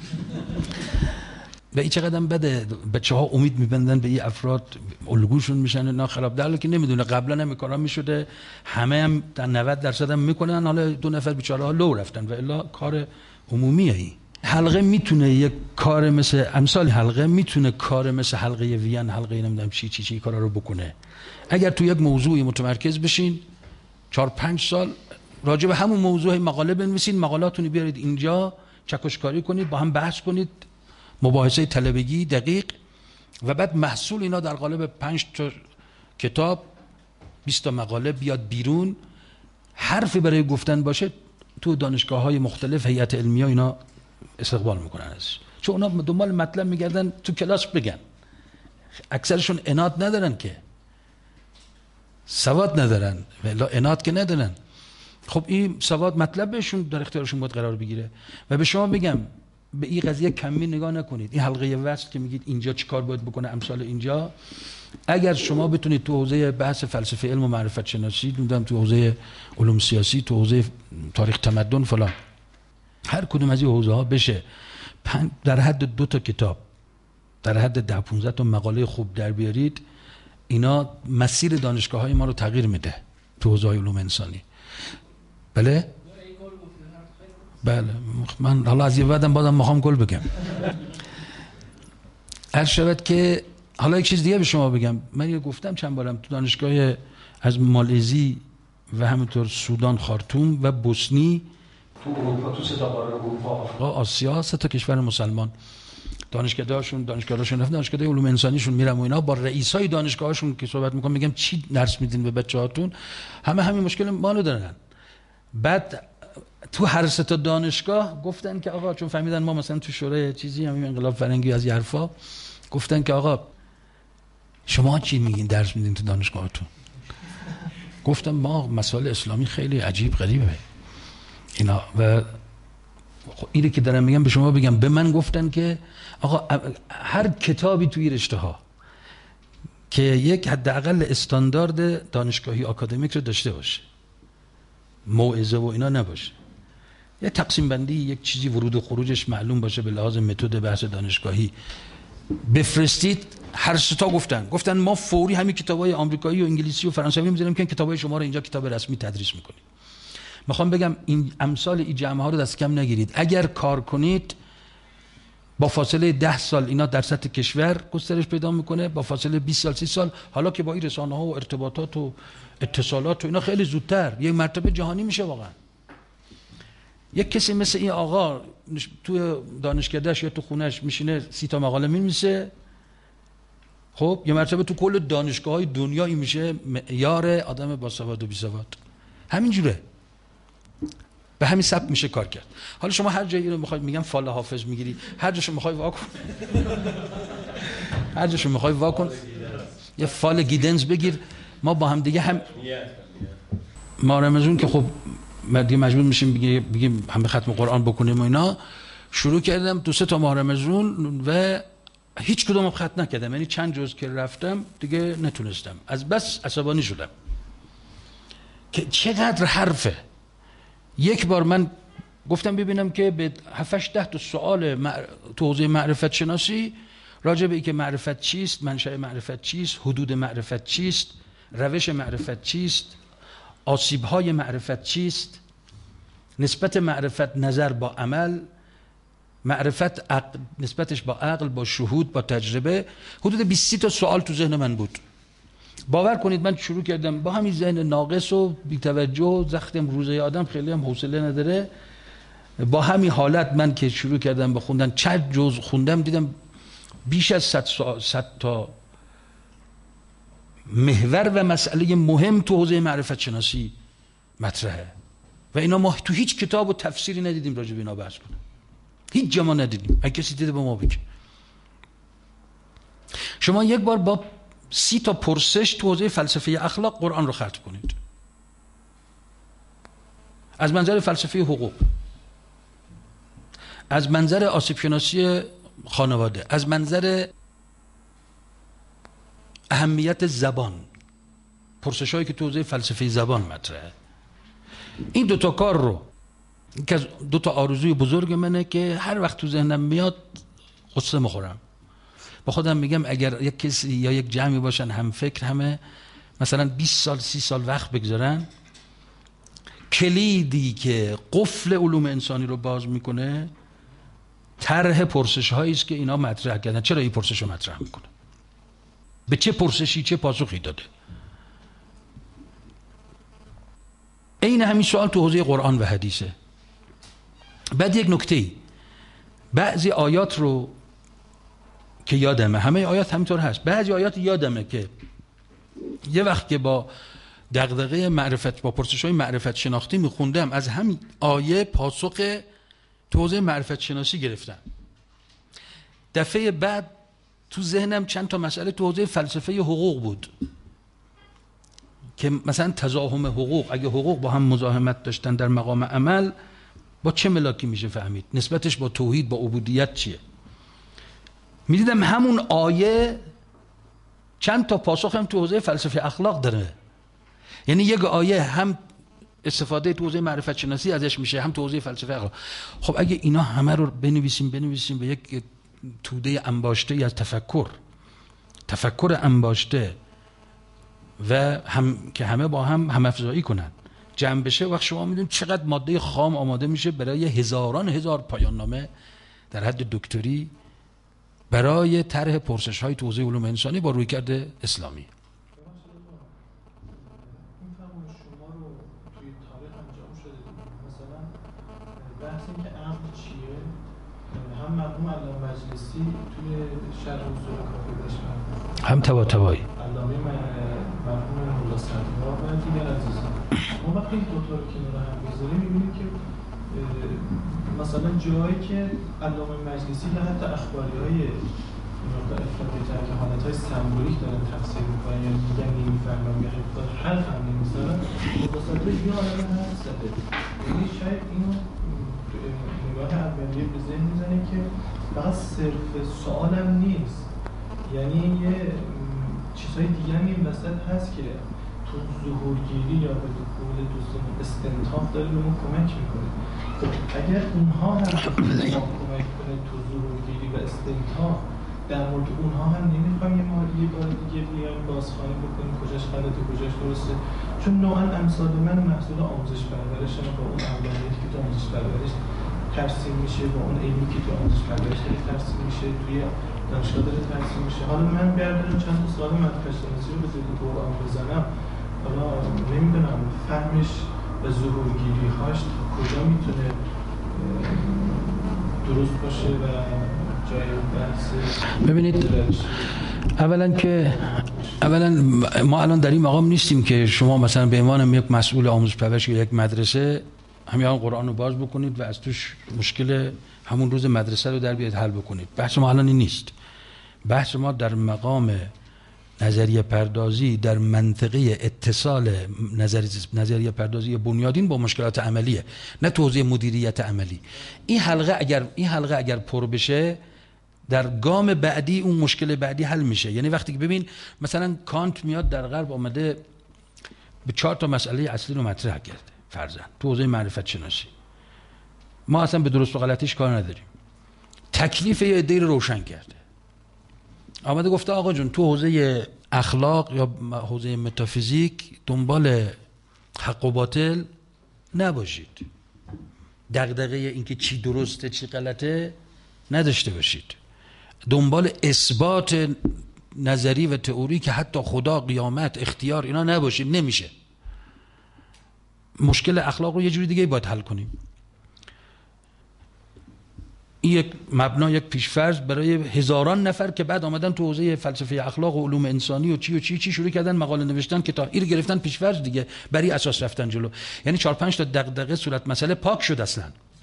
و این چقدر بده، بچه‌ها امید میبندن به این افراد، الگوشون میشن اینا خراب، در حالی که نمیدونه قبلا هم کارا میشده، همه هم در 90% هم میکنن. حالا 2 نفر بیچاره ها لو رفتن و الا کار عمومیه. این حلقه میتونه یک کار مثل امثال حلقه میتونه کار مثل حلقه وین، حلقه نمیدونم چی کارا رو بکنه. اگر تو یک موضوعی متمرکز بشین 4-5 سال راجع به همون موضوع مقاله بنویسین، مقالاتونو بیارید اینجا، چکشکاری کنید، با هم بحث کنید، مباحثه طلبگی دقیق، و بعد محصول اینا در قالب 5 تا کتاب 20 تا مقاله بیاد بیرون. حرفی برای گفتن باشه تو دانشگاه‌های مختلف، هیئت علمیه اینا استقبال میکنن ازش، چون اونا دنبال مطلب میگردن تو کلاس بگن. اکثرشون عناد ندارن، که سواد ندارن، ولی عناد که ندارن. خب این سواد مطلب بهشون در اختیارشون باید قرار بگیره. و به شما بگم به این قضیه کمی نگاه نکنید. این حلقه وصل که میگید اینجا چیکار باید بکنه، امثال اینجا، اگر شما بتونید تو حوزه بحث فلسفه علم و معرفت شناسی، نمیدونم تو حوزه علوم سیاسی، تو حوزه تاریخ تمدن فلان، هر کدوم از این حوزه ها بشه در حد 2 تا کتاب، در حد 10-15 تا مقاله خوب در بیارید، اینا مسیر دانشگاه‌های ما رو تغییر میده تو حوزه علوم انسانی. بله من حالا از یه بعدم بازم میخوام گل بگم. عرض شود که حالا یک چیز دیگه به شما بگم. من یه گفتم چند بارم تو دانشگاه از مالزی و همینطور سودان، خارتوم و بوسنی، تو اروپا، تو 3 تا قاره اروپا، آفریقا، آسیا، 3 تا کشور مسلمان دانشگاهشون رفتن، دانشگاه علوم انسانیشون میرم و اینا با رئیسای دانشگاهشون که صحبت میکنم میگم چی درس میدین به بچه‌هاتون، همین مشکل مالو دارن. بعد تو هر سه تا دانشگاه گفتن که آقا، چون فهمیدن ما مثلا تو شورای چیزی همین انقلاب فرنگی از حرفا، گفتن که آقا شما چی میگین درس میدین تو دانشگاهتون؟ گفتم ما مسائل اسلامی خیلی عجیب غریبه اینا. و اینی که دارم میگم به شما بگم، به من گفتن که آقا هر کتابی توی رشته ها که یک حداقل استاندارد دانشگاهی آکادمیک رو داشته باشه، موعظه و اینا نباشه، یه تقسیم بندی، یک چیزی ورود و خروجش معلوم باشه به لحاظ متد بحث دانشگاهی بفرستید. هر سه تا گفتن ما فوری همین کتابای آمریکایی و انگلیسی و فرانسوی میذاریم که کتابای شما رو اینجا کتاب رسمی تدریس میکنیم. میخوام بگم این امثال این جمعه ها رو دست کم نگیرید. اگر کار کنید با فاصله 10 سال اینا در سطح کشور گسترش پیدا میکنه، با فاصله 20 سال 30 سال، حالا که با این رسانه ها و ارتباطات و اتصالات و اینا خیلی زودتر یک مرتبه جهانی میشه. واقعا یک کسی مثل این آقا تو دانشکدهش یا تو خونهش میشینه 30 تا مقاله می‌نویسه، خب یه مرتبه تو کل دانشگاه‌های دنیا این میشه معیار آدم با سواد و بی سواد. همین جوره، به همین سبک میشه کار کرد. حالا شما هر جایی رو میخواید، میگم فال حافظ میگیری، هر جاشو میخوای واکن یه فال گیدنز بگیر. ما با هم دیگه هم ما رمزون که خب مجبور میشیم بگیم همه ختم قرآن بکنیم و اینا. شروع کردم 2-3 تا ماه رمزون و هیچ کدوم ختم نکردم، یعنی چند جز که رفتم دیگه نتونستم، از بس عصبانی شدم که چقدر حرفه. یک بار من گفتم ببینم که به 7-8 تا سوال تو حوزه معرفت شناسی راجع به اینکه معرفت چیست، منشأ معرفت چیست، حدود معرفت چیست، روش معرفت چیست، آسیب‌های معرفت چیست، نسبت معرفت نظر با عمل، معرفت نسبتش با عقل، با شهود، با تجربه، حدود 20 تا سوال تو ذهن من بود. باور کنید من شروع کردم با همین ذهن ناقص و بی‌توجه، زختم روزه آدم خیلی هم حوصله نداره، با همین حالت من که شروع کردم به خوندن، چند جزء خوندم دیدم بیش از 100 تا محور و مسئله مهم تو حوزه معرفت شناسی مطرحه و اینا ما تو هیچ کتاب و تفسیری ندیدیم راجع به اینا بحث کنیم، هیچ جا ما ندیدیم. اگه کسی دیده به ما بگه. شما یک بار با 30 تا پرسش تو حوزه فلسفه اخلاق قرآن رو ختم کنید، از منظر فلسفه حقوق، از منظر آسیب شناسی خانواده، از منظر اهمیت زبان، پرسش هایی که تو حوزه فلسفه زبان مطرحه. این 2 تا کار رو که از 2 تا آرزوی بزرگ منه که هر وقت تو ذهنم میاد قصه میخورم. با خودم میگم اگر یک کسی یا یک جمعی باشن هم فکر، همه مثلا 20 سال 30 سال وقت بگذارن، کلیدی که قفل علوم انسانی رو باز میکنه طرح پرسش هایی است که اینا مطرح کردن. چرا این پرسش رو مطرح میکنه؟ به چه پرسشی چه پاسخی داده؟ این همین سوال تو حوزه قرآن و حدیثه. بعد یک نکته، بعضی آیات رو که یادمه، همه آیات همینطور هست، بعضی آیات یادمه که یه وقت که با دغدغه معرفت، با پرسش‌های معرفت شناختی میخوندم، از همین آیه پاسخ تو حوزه معرفت شناسی گرفتم. دفعه بعد تو ذهنم چند تا مسئله تو حوزه فلسفه حقوق بود که مثلا تزاحم حقوق، اگه حقوق با هم مزاحمت داشتن در مقام عمل با چه ملاکی میشه فهمید؟ نسبتش با توحید، با عبودیت چیه؟ میدیدم همون آیه چند تا پاسخ هم تو حوزه فلسفه اخلاق داره. یعنی یک آیه هم استفاده تو حوزه معرفت شناسی ازش میشه، هم تو حوزه فلسفه اخلاق. خب اگه اینا همه رو بنویسیم به یک توده انباشته از تفکر انباشته و هم که همه با هم افزایی کنن، جمع بشه، وقت شما میدونید چقدر ماده خام آماده میشه برای هزار پایان نامه در حد دکتری برای طرح پرسش های تو حوزه علوم انسانی با رویکرد اسلامی. بحث این که امر چیه هم مرحوم علامه مجلسی توی شرح اصول کافی بشمن، هم طباطبایی علامه مرحوم مولا صدرا و دیگر عزیزان. ما وقتی این دو تا رو کنار هم میذاریم میبینیم که مثلا جایی که علامه مجلسی یا حتی اخباری‌های مقدار افراطی تر که حالت‌های سمبولیک دارن تفسیر می‌کنن یا میگن نمی‌فهمم یا حتی حرف هم نمی‌زنن، متصدی یه عالمه حرف زده. یعنی شاید اینو نگاه اولیه به ذهن می‌زنه که فقط صرف سوالم نیست، یعنی یه چیزهای دیگه هم این وسط هست که تو ظهورگیری یا به قول دوستان استنتاق داره به ما کمک میکنه. خب اگر اونها هم کمک کنه تو ظهورگیری و استنتاق، در مورد اونها هم نمیخوایم یه بار دیگه بیایم بازخوانی بکنیم کجاش غلطه کجاش درسته، چون نوعا امثال من محصول آموزش پرورشن با اون اولیتی که تو آموزش پرورش ترسیم میشه، با اون علمی که تو آموزش پرورش داره ترسیم میشه، توی دانشگاه داره ترسیم میشه. حالا من بردارم چند تا سوال منطقه شناسی رو به دل قرآن بزنم، حالا نمیدونم فهمش و ظهورگیری هاش کجا میتونه درست باشه و جای بحث. ببینید اولا ما الان در این مقام نیستیم که شما مثلا به عنوان یک مسئول آموزش پرورش یک مدرسه همین قرآن رو باز بکنید و از توش مشکل همون روز مدرسه رو در بیاد حل بکنید. بحث ما الان این نیست. بحث ما در مقام نظریه پردازی در منطقه اتصال نظریه پردازی بنیادین با مشکلات عملیه، نه توزیع مدیریت عملی. این حلقه اگر پر بشه در گام بعدی اون مشکل بعدی حل میشه. یعنی وقتی که ببین مثلا کانت میاد در غرب آمده به 4 تا مسئله اصلی رو مطرح کرده فرضاً تو حوزه معرفت شناسی، ما اصلا به درست و غلطیش کار نداریم، تکلیف یه عده‌ای رو روشن کرده، آمده گفته آقا جون تو حوزه اخلاق یا حوزه متافیزیک دنبال حق و باطل نباشید، دغدغه اینکه چی درسته چی غلطه نداشته باشید، دنبال اثبات نظری و تئوری که حتی خدا، قیامت، اختیار اینا نباشید، نمیشه. مشکل اخلاق رو یه جوری دیگه باید حل کنیم. این یک مبنا، یک پیشفرض برای هزاران نفر که بعد آمدن تو حوزه فلسفه اخلاق و علوم انسانی و چی شروع کردن مقاله نوشتن، کتاب این گرفتن پیشفرض دیگه، برای اساس رفتن جلو. یعنی 4-5 تا دغدغه صورت مسئله پاک شد اصلا.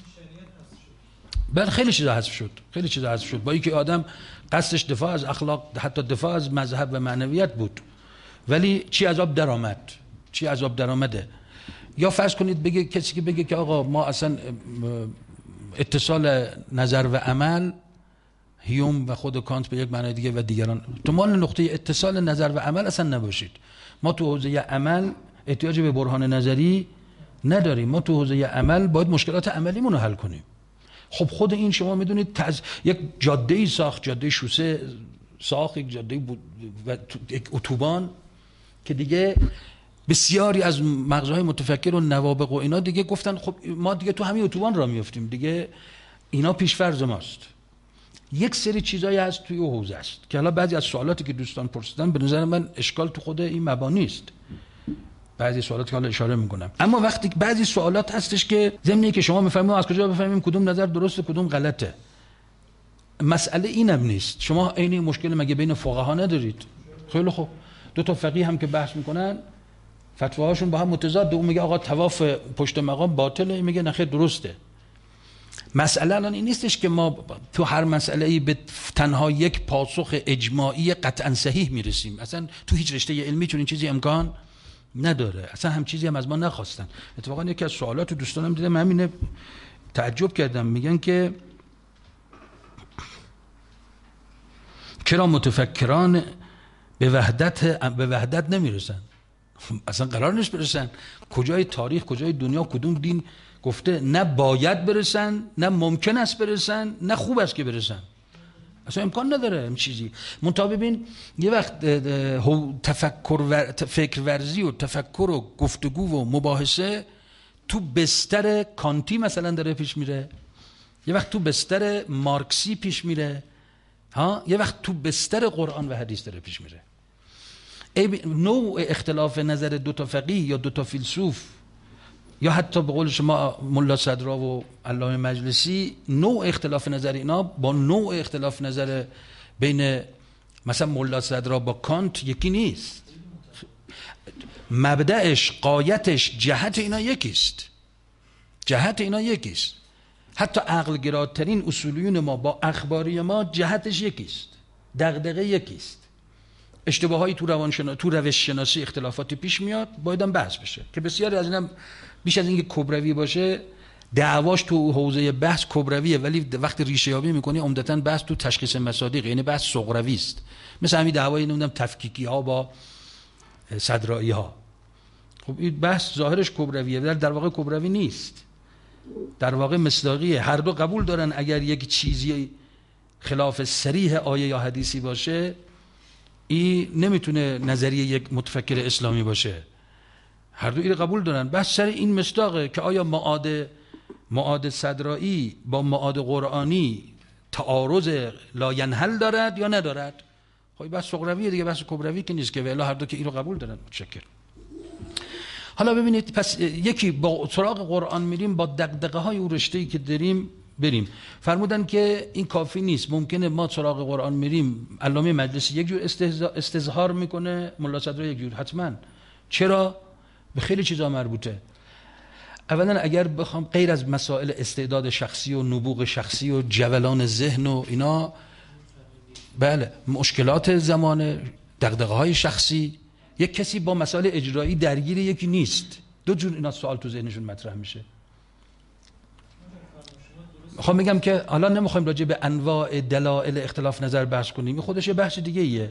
بعد خیلی چیزا حذف شد، با اینکه آدم قصدش دفاع از اخلاق، حتی دفاع از مذهب و معنویت بود، ولی چی عذاب درآمده. یا فرض کنید بگه کسی که بگه که آقا ما اصلا اتصال نظر و عمل، هیوم و خود کانت به یک معنی دیگه و دیگران، تو مال نقطه اتصال نظر و عمل اصلا نباشید. ما تو حوزه عمل احتیاج به برهان نظری نداریم، ما تو حوزه عمل باید مشکلات عملیمون رو حل کنیم. خب خود این شما میدونید یک جاده‌ای ساخت، جاده شوسه ساخت، یک جاده و یک اتوبان که دیگه بسیاری از مغزهای متفکر و نوابغ و اینا دیگه گفتن خب ما دیگه تو همین اتوبان را میافتیم دیگه، اینا پیشفرض ماست. یک سری چیزایی هست توی حوزه است که حالا بعضی از سوالاتی که دوستان پرسیدن به نظر من اشکال تو خود این مبانی است، بعضی سوالات که حالا اشاره میکنم. اما وقتی بعضی سوالات هستش که ضمنی که شما میفهمید از کجا بفهمیم کدوم نظر درسته کدوم غلطه، مسئله اینم نیست. شما عین مشکل مگه بین فقها ندارید؟ خیلی خوب، 2 تا فقیه هم که بحث میکنن فتواهاشون با هم متضاد، اون میگه آقا طواف پشت مقام باطله، این میگه نخیر درسته. مسئله الان این نیستش که ما تو هر مسئله‌ای به تنها یک پاسخ اجماعی قطعا صحیح میرسیم. اصلا تو هیچ رشته علمی چون این چیزی امکان نداره، اصلا هم چیزی هم از ما نخواستن. اتفاقا یکی از سوالات دوستانم دیدم همینه، تعجب کردم، میگن که چرا متفکران به وحدت نمیرسن؟ اصلا قرار نیست برسن. کجای تاریخ، کجای دنیا، کدوم دین گفته نه باید برسن، نه ممکن است برسن، نه خوب است که برسن؟ اصلا امکان نداره این چیزی. منتها ببین یه وقت فکر ورزی و تفکر و گفتگو و مباحثه تو بستر کانتی مثلا داره پیش میره، یه وقت تو بستر مارکسی پیش میره، یه وقت تو بستر قرآن و حدیث داره پیش میره. نوع اختلاف نظر 2 تا فقیه یا 2 تا فیلسوف یا حتی به قول شما ملا صدرا و علامه مجلسی، نوع اختلاف نظر اینا با نوع اختلاف نظر بین مثلا ملا صدرا با کانت یکی نیست. مبدأش، قایتش، جهت اینا یکیست. جهت اینا یکیست. حتی عقل گراترین اصولیون ما با اخباری ما جهتش یکیست. دغدغه یکیست. اشتباهایی تو روش شناسی اختلافاتی پیش میاد، بایدم بحث بشه که بسیاری از اینم بیش از اینکه کبروی باشه دعواش تو حوزه بحث کبرویه، ولی وقتی ریشه یابی میکنی عمدتاً بحث تو تشخیص مصادیق، یعنی بحث صغروی است. مثل همین دعوای نمیدونم تفکیکی ها با صدرایی ها. خب این بحث ظاهرش کبرویه، در واقع کبروی نیست، در واقع مصداقیه. هر دو قبول دارن اگر یک چیزی خلاف صریح آیه یا حدیثی باشه این نمیتونه نظریه یک متفکر اسلامی باشه. هر دو این قبول دارن. بحث سر این مصداقه که آیا معاد صدرایی با معاد قرآنی تعارض لاینحل دارد یا ندارد. خب بحث صغرویه دیگه، بحث کبروی که نیست که، والا هر دو که این رو قبول دارن. متشکرم. حالا ببینید، پس یکی با سراغ قرآن میریم، با دغدغه های او رشته‌ای که داریم بریم. فرمودن که این کافی نیست، ممکنه ما سراغ قرآن میریم، علامه مجلسی یک جور استظهار میکنه، ملا صدرا یک جور. حتما. چرا؟ به خیلی چیزا مربوطه. اولا اگر بخوام غیر از مسائل استعداد شخصی و نبوغ شخصی و جولان ذهن و اینا، بله، مشکلات زمان، دغدغه های شخصی، یک کسی با مسائل اجرایی درگیر یکی نیست. دو جور اینا سوال تو ذهنشون مطرح میشه. میخوام بگم که حالا نمیخوایم راجع به انواع دلایل اختلاف نظر بحث کنیم، خودش یه بحث دیگه ایه.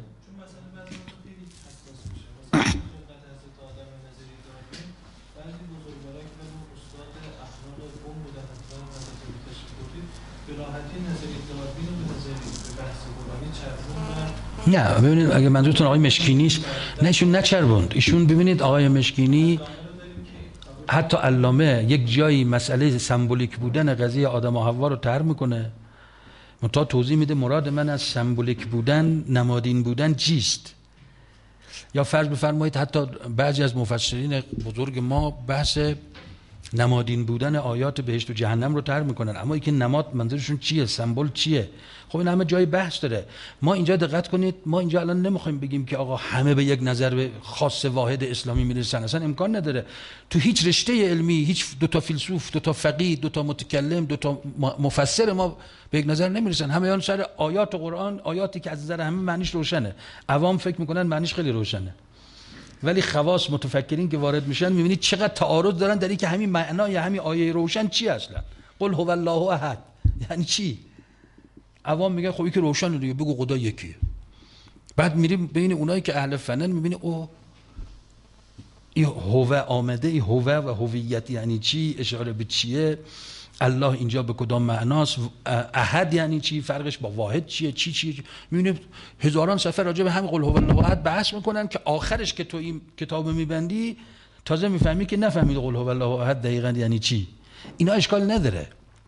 نه ببینید، اگه منظورتون آقای مشکینی است، نه ایشون نچربوند. ایشون ببینید آقای مشکینی حتی علامه یک جایی مسئله سمبولیک بودن قضیه آدم و حوا رو طرح میکنه، منتها توضیح میده مراد من از سمبولیک بودن، نمادین بودن چیست. یا فرض بفرمایید حتی بعضی از مفسرین بزرگ ما بحث نمادین بودن آیات بهشت و جهنم رو طرح میکنن، اما اینکه نماد منظورشون چیه، سمبل چیه، خب این همه جای بحث داره. ما اینجا دقت کنید، ما اینجا الان نمیخوایم بگیم که آقا همه به یک نظر خاص واحد اسلامی میرسن، اصلا امکان نداره. تو هیچ رشته علمی، هیچ دو تا فیلسوف، دو تا فقیه، دو تا متکلم، دو تا مفسر ما به یک نظر نمیرسن. همه یان سر آیات قرآن، آیاتی که از نظر همه معنیش روشنه، عوام فکر میکنن معنیش خیلی روشنه، ولی خواص متفکرین که وارد میشن میبینید چقدر تعارض دارن در این که همین معنای همین آیه روشن چی اصلا. قل هو الله احد یعنی چی؟ عوام میگن خب این که روشن دیگه، بگو خدا یکیه. بعد میریم بین اونایی که اهل فنن میبینی او این هو آمده، این هو و هویت یعنی چی، اشاره به چیه، الله اینجا به کدام معناست، احد یعنی چی، فرقش با واحد چیه، چی میبینید هزاران صفحه راجع به همین قل هو الله احد بحث میکنن که آخرش که تو این کتاب میبندی تازه میفهمی که نفهمید قل هو الله احد دقیقاً یعنی چی. اینا اشکال نداره.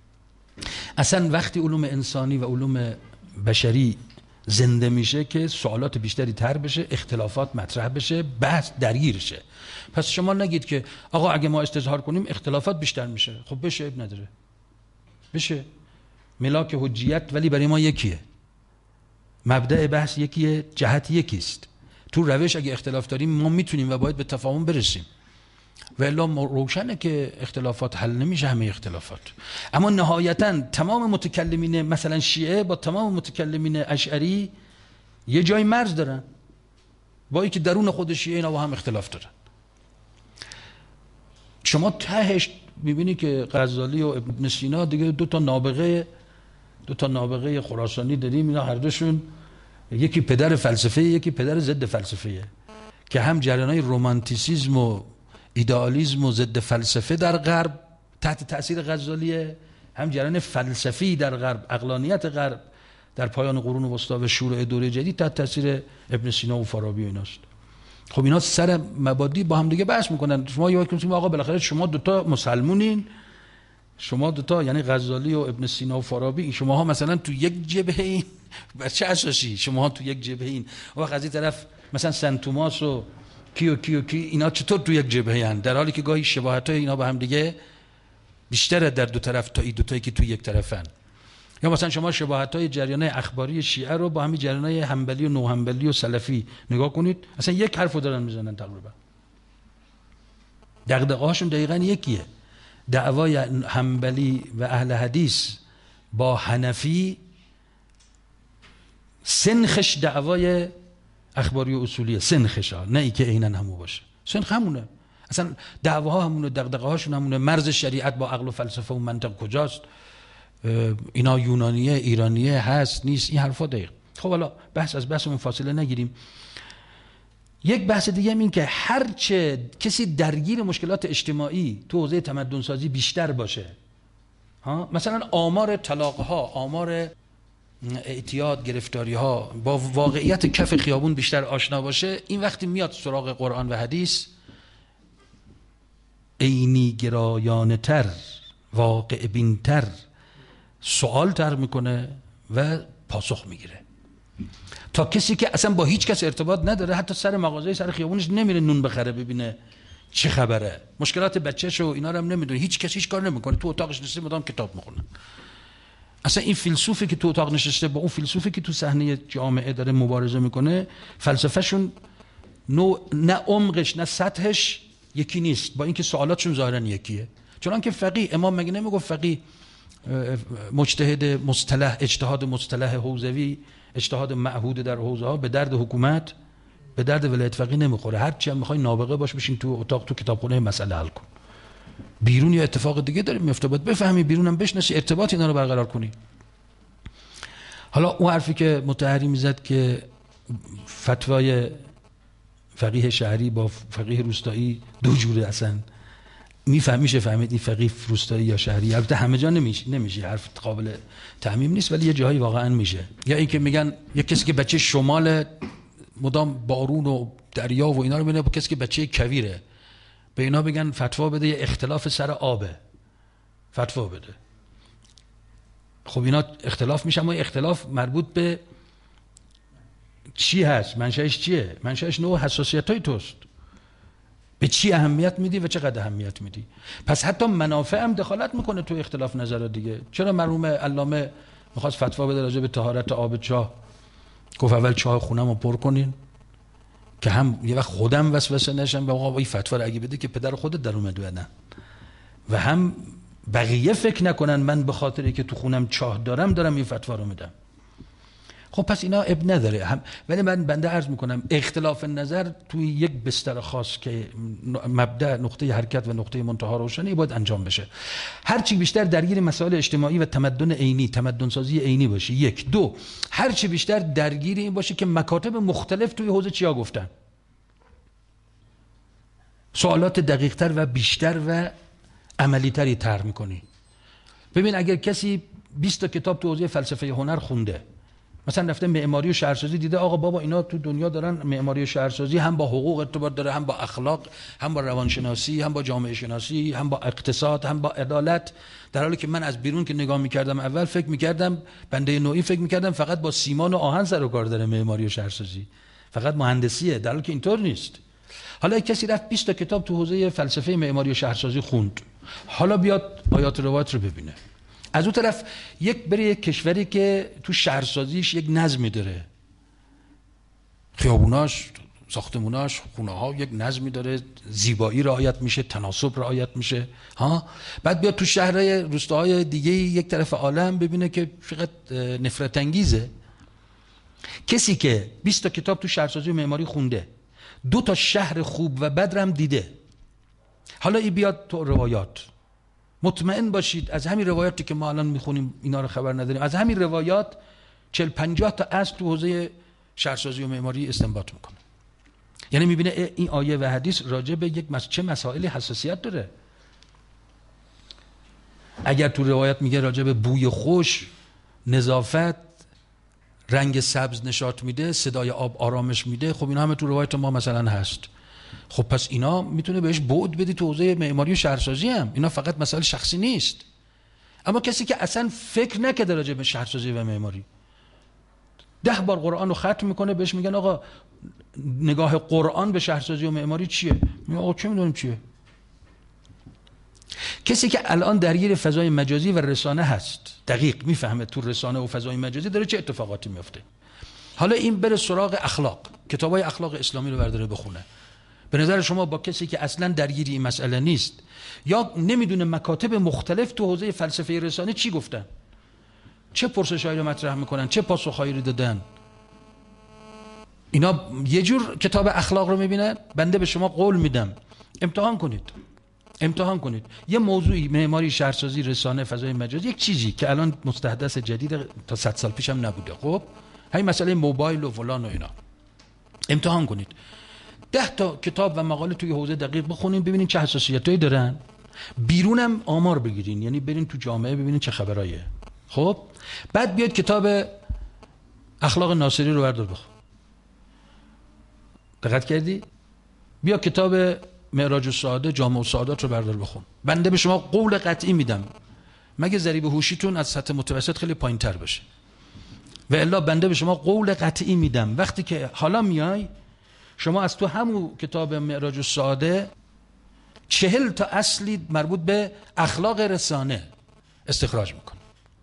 اصلا وقتی علوم انسانی و علوم بشری زنده میشه که سوالات بیشتری تر بشه، اختلافات مطرح بشه، بحث درگیر شه. پس شما نگید که آقا اگه ما استظهار کنیم اختلافات بیشتر میشه. خب بشه، اب نداره، بشه، ملاک حجیت ولی برای ما یکیه، مبدأ بحث یکیه، جهت یکیست. تو روش اگه اختلاف داریم ما میتونیم و باید به تفاهم برسیم، و الا روشنه که اختلافات حل نمیشه همه اختلافات. اما نهایتا تمام متکلمین مثلا شیعه با تمام متکلمین اشعری یه جای مرز دارن، با اینکه درون خود شیعه اینا با هم اختلاف دارن. شما تهش میبینی که غزالی و ابن سینا دیگه دو تا نابغه خراسانی داریم، اینا هر دوشون یکی پدر فلسفه، یکی پدر ضد فلسفه، که هم جریانای رمانتیسیسم و ایدئالیسم و ضد فلسفه در غرب تحت تأثیر غزالیه، هم جریان فلسفی در غرب، عقلانیت غرب در پایان قرون وسطا و شروع دوره جدید تحت تأثیر ابن سینا و فارابی و ایناست. خب اینا سر مبادی با هم دیگه بحث میکنن. شما یا کنید آقا بالاخره شما دوتا مسلمونین، شما دوتا یعنی غزالی و ابن سینا و فارابی، شماها مثلا تو یک جبهه این، بر چه اساسی شماها تو یک جبهه این؟ وقت از این طرف مثلا سنت توماس و کی اینا چطور تو یک جبهه هن، در حالی که گاهی شباهت‌های اینا با هم دیگه بیشتره در دو طرف تا این دوتایی که تو یک طرفن. یا مثلا شما شباهت‌های جریان‌های اخباری شیعه رو با همین جریان‌های حنبلی و نوحنبلی و سلفی نگاه کنید، اصلا یک حرفو دارن میزنن تقریبا. دغدغه‌هاشون دقیقاً یکیه. دعوای حنبلی و اهل حدیث با حنفی سنخش دعوای اخباری و اصولیه، سنخش ها، نه ای که عیناً همو باشه. سنخ همونه، اصلا دعواها همونه، دغدغه‌هاشون همونه. مرز شریعت با عقل و فلسفه و منطق کجاست؟ اینا یونانیه، ایرانیه، هست نیست، این حرفا دقیق. خب حالا بحثمون فاصله نگیریم. یک بحث دیگه این که هرچه کسی درگیر مشکلات اجتماعی تو حوزه تمدن سازی بیشتر باشه، ها، مثلا آمار طلاق ها، آمار اعتیاد، گرفتاری ها، با واقعیت کف خیابون بیشتر آشنا باشه، این وقتی میاد سراغ قرآن و حدیث عینی گرایانه تر، واقع بین تر سوال تر میکنه و پاسخ میگیره. تا کسی که اصلا با هیچ کس ارتباط نداره، حتی سر مغازه سر خیابونش نمیره نون بخره ببینه چه خبره، مشکلات بچه‌ش و اینا رو هم نمیدونه، هیچ کس هیچ کار نمیکنه، تو اتاقش نشسته مدام کتاب میخونه. اصلا این فیلسوفی که تو اتاق نشسته با اون فیلسوفی که تو صحنه جامعه داره مبارزه میکنه، فلسفهشون نه عمقش نه سطحش یکی نیست، با اینکه سوالاتشون ظاهرا یکیه. چنانکه فقیه، امام مگه نمیگفت فقیه مجتهد مصطلح، اجتهاد مصطلح حوزوی، اجتهاد معهود در حوزه ها به درد حکومت، به درد ولایت فقیه نمیخوره. هر چی هم میخوای نابغه باش، بشین تو اتاق تو کتابخونه مسئله حل کن. بیرون یا اتفاق دیگه داره میفته، باید بفهمی، بیرونم بشناسی، ارتباط اینا رو برقرار کنی. حالا اون حرفی که مطهری میزد که فتوای فقیه شهری با فقیه روستایی دو جوره، اصلا میشه فهمید این فقیه روستایی یا شهری. البته همه جا نمیشه، حرف قابل تعمیم نیست، ولی یه جایی واقعا میشه. یا این که میگن یه کسی که بچه شمال مدام بارون و دریا و اینا رو میبینه، با کسی که بچه کویره، به اینا بگن فتوا بده، یه اختلاف سر آبه، فتوا بده. خب اینا اختلاف میشه، اما اختلاف مربوط به چی هست؟ منشأش چیه؟ منشأش نوع حساسیت‌های توست. به چی اهمیت میدی و چقدر اهمیت میدی؟ پس حتی منافع هم دخالت میکنه تو اختلاف نظرات دیگه. چرا مرحوم علامه میخواست فتوا بده راجع به طهارت آب چاه، گفت اول چاه خونمو پر کنین که هم یه وقت خودم وسوسه نشم به آقا این فتوا رو اگه بده که پدر خودت در اومد بدن، و هم بقیه فکر نکنن من به خاطری که تو خونم چاه دارم این فتوا رو میدم. خب پس اینا اب نداره. ولی من بنده عرض میکنم اختلاف نظر توی یک بستر خاص که مبدأ، نقطه حرکت و نقطه منتها روشنه، باید انجام بشه. هرچی بیشتر درگیر مسائل اجتماعی و تمدن عینی، تمدن سازی عینی باشه، یک. دو، هرچی بیشتر درگیر این باشه که مکاتب مختلف توی حوزه چیا گفتن، سوالات دقیق تر و بیشتر و عملی تری طرح میکنی. ببین اگر کسی 20 تا کتاب تو حوزه فلسفه هنر خونده، مثلا رفته معماری و شهرسازی دیده، آقا بابا اینا تو دنیا دارن معماری و شهرسازی هم با حقوق ارتباط داره، هم با اخلاق، هم با روانشناسی، هم با جامعه شناسی، هم با اقتصاد، هم با عدالت. در حالی که من از بیرون که نگاه میکردم اول فکر میکردم، بنده نوعی فکر میکردم فقط با سیمان و آهن سر و کار داره معماری و شهرسازی، فقط مهندسیه، در حالی که اینطور نیست. حالا کسی رفت 20 تا کتاب تو حوزه فلسفه معماری و شهرسازی خوند، حالا بیاد آیات و روایات رو ببینه. از اون طرف بره یک کشوری که تو شهرسازیش یک نظمی داره، خیابوناش، ساختموناش، خونه‌ها یک نظمی داره، زیبایی رعایت میشه، تناسب رعایت میشه، ها. بعد بیاد تو شهرهای روستاهای دیگه یک طرف عالم ببینه که چقدر نفرت انگیزه. کسی که 20 تا کتاب تو شهرسازی و معماری خونده، 2 تا شهر خوب و بد هم دیده، حالا این بیاد تو روایات، مطمئن باشید از همین روایاتی که ما الان میخونیم اینا رو خبر نداریم، از همین روایات 40-50 تا اصل تو حوزه شهرسازی و معماری استنباط میکنه. یعنی میبینه این آیه و حدیث راجع به چه مسائلی حساسیت داره. اگر تو روایت میگه راجع به بوی خوش، نظافت، رنگ سبز نشاط میده، صدای آب آرامش میده، خب اینا همه تو روایت ما مثلا هست. خب پس اینا میتونه بهش بعد بدی تو حوزه معماری و شهرسازی هم. اینا فقط مسائل شخصی نیست. اما کسی که اصلا فکر نکرده راجع به شهرسازی و معماری، 10 بار قرآن رو ختم میکنه، بهش میگن آقا نگاه قرآن به شهرسازی و معماری چیه؟ میگه آقا چه میدونیم چیه. کسی که الان درگیر فضای مجازی و رسانه هست دقیق میفهمه تو رسانه و فضای مجازی داره چه اتفاقاتی میفته. حالا این بره سراغ اخلاق، کتابای اخلاق اسلامی رو برداره بخونه. به نظر شما با کسی که اصلا درگیر این مسئله نیست یا نمیدونه مکاتب مختلف تو حوزه فلسفه رسانه چی گفتن، چه پرسشایی رو مطرح میکنن، چه پاسخهایی رو دادن، اینا یه جور کتاب اخلاق رو میبینن. بنده به شما قول میدم امتحان کنید یه موضوعی، معماری، شهرسازی، رسانه، فضای مجازی، یک چیزی که الان مستحدث جدید تا 100 سال پیش هم نبوده، خب همین مسئله موبایل و فلان و اینا، امتحان کنید 10 تا کتاب و مقاله توی حوزه دقیق بخونین، ببینین چه حساسیتایی دارن، بیرونم آمار بگیرین، یعنی برین تو جامعه ببینین چه خبرایه. خب بعد بیاد کتاب اخلاق ناصری رو بردار بخون. دقت کردی؟ بیا کتاب معراج السعاده، جامع السعادات رو بردار بخون. بنده به شما قول قطعی میدم مگه ضریب هوشیتون از سطح متوسط خیلی پایین‌تر بشه، و الا بنده به شما قول قطعی میدم وقتی که حالا میای شما از تو همون کتاب معراج السعاده 40 تا اصلی مربوط به اخلاق رسانه استخراج میکنه.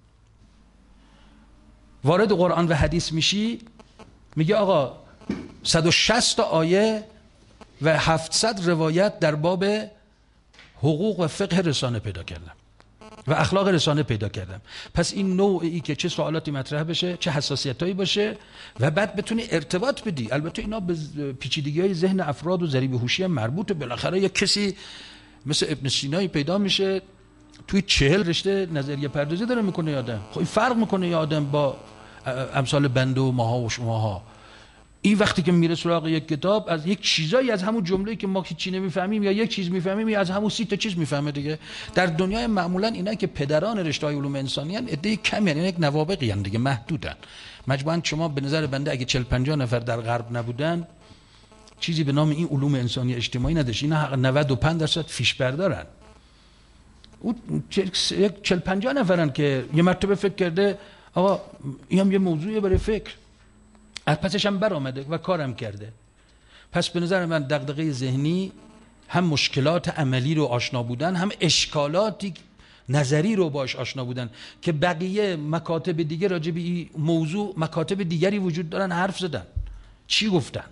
وارد قرآن و حدیث میشی، میگه آقا 160 تا آیه و 700 روایت در باب حقوق و فقه رسانه پیدا کردم و اخلاق رسانه پیدا کردم. پس این نوعی که چه سوالاتی مطرح بشه، چه حساسیتایی باشه و بعد بتونی ارتباط بدی. البته اینا به پیچیدگی‌های ذهن افراد و ضریب هوشی مربوطه. بالاخره یک کسی مثل ابن سینایی پیدا میشه توی 40 رشته نظریه پردازی داره میکنه آدم. خب این فرق میکنه یا آدم با امثال بنده و ماها و شماها. این وقتی که میره سراغ یک کتاب از یک چیزایی از همون جمله‌ای که ما هیچی نمیفهمیم یا یک چیز میفهمیم یا از همون 30 تا چیز میفهمه دیگه. در دنیای معمولا اینا که پدران رشته‌های علوم انسانی ان عده کمی ان، یک نوابغی ان دیگه، محدودن. مجموعاً شما به نظر بنده اگه 40 50 نفر در غرب نبودن چیزی به نام این علوم انسانی اجتماعی نداشت. اینا 95% فیش بردارن. اون 40 50 نفرن که یه مرتبه فکر کرده آقا این هم یه موضوعیه برای فکر، از پسش هم برآمده و کارم کرده. پس به نظر من دغدغه ذهنی هم مشکلات عملی رو آشنا بودن، هم اشکالاتی نظری رو باش آشنا بودن که بقیه مکاتب دیگه راجع به این موضوع مکاتب دیگری وجود دارن حرف زدن، چی گفتن.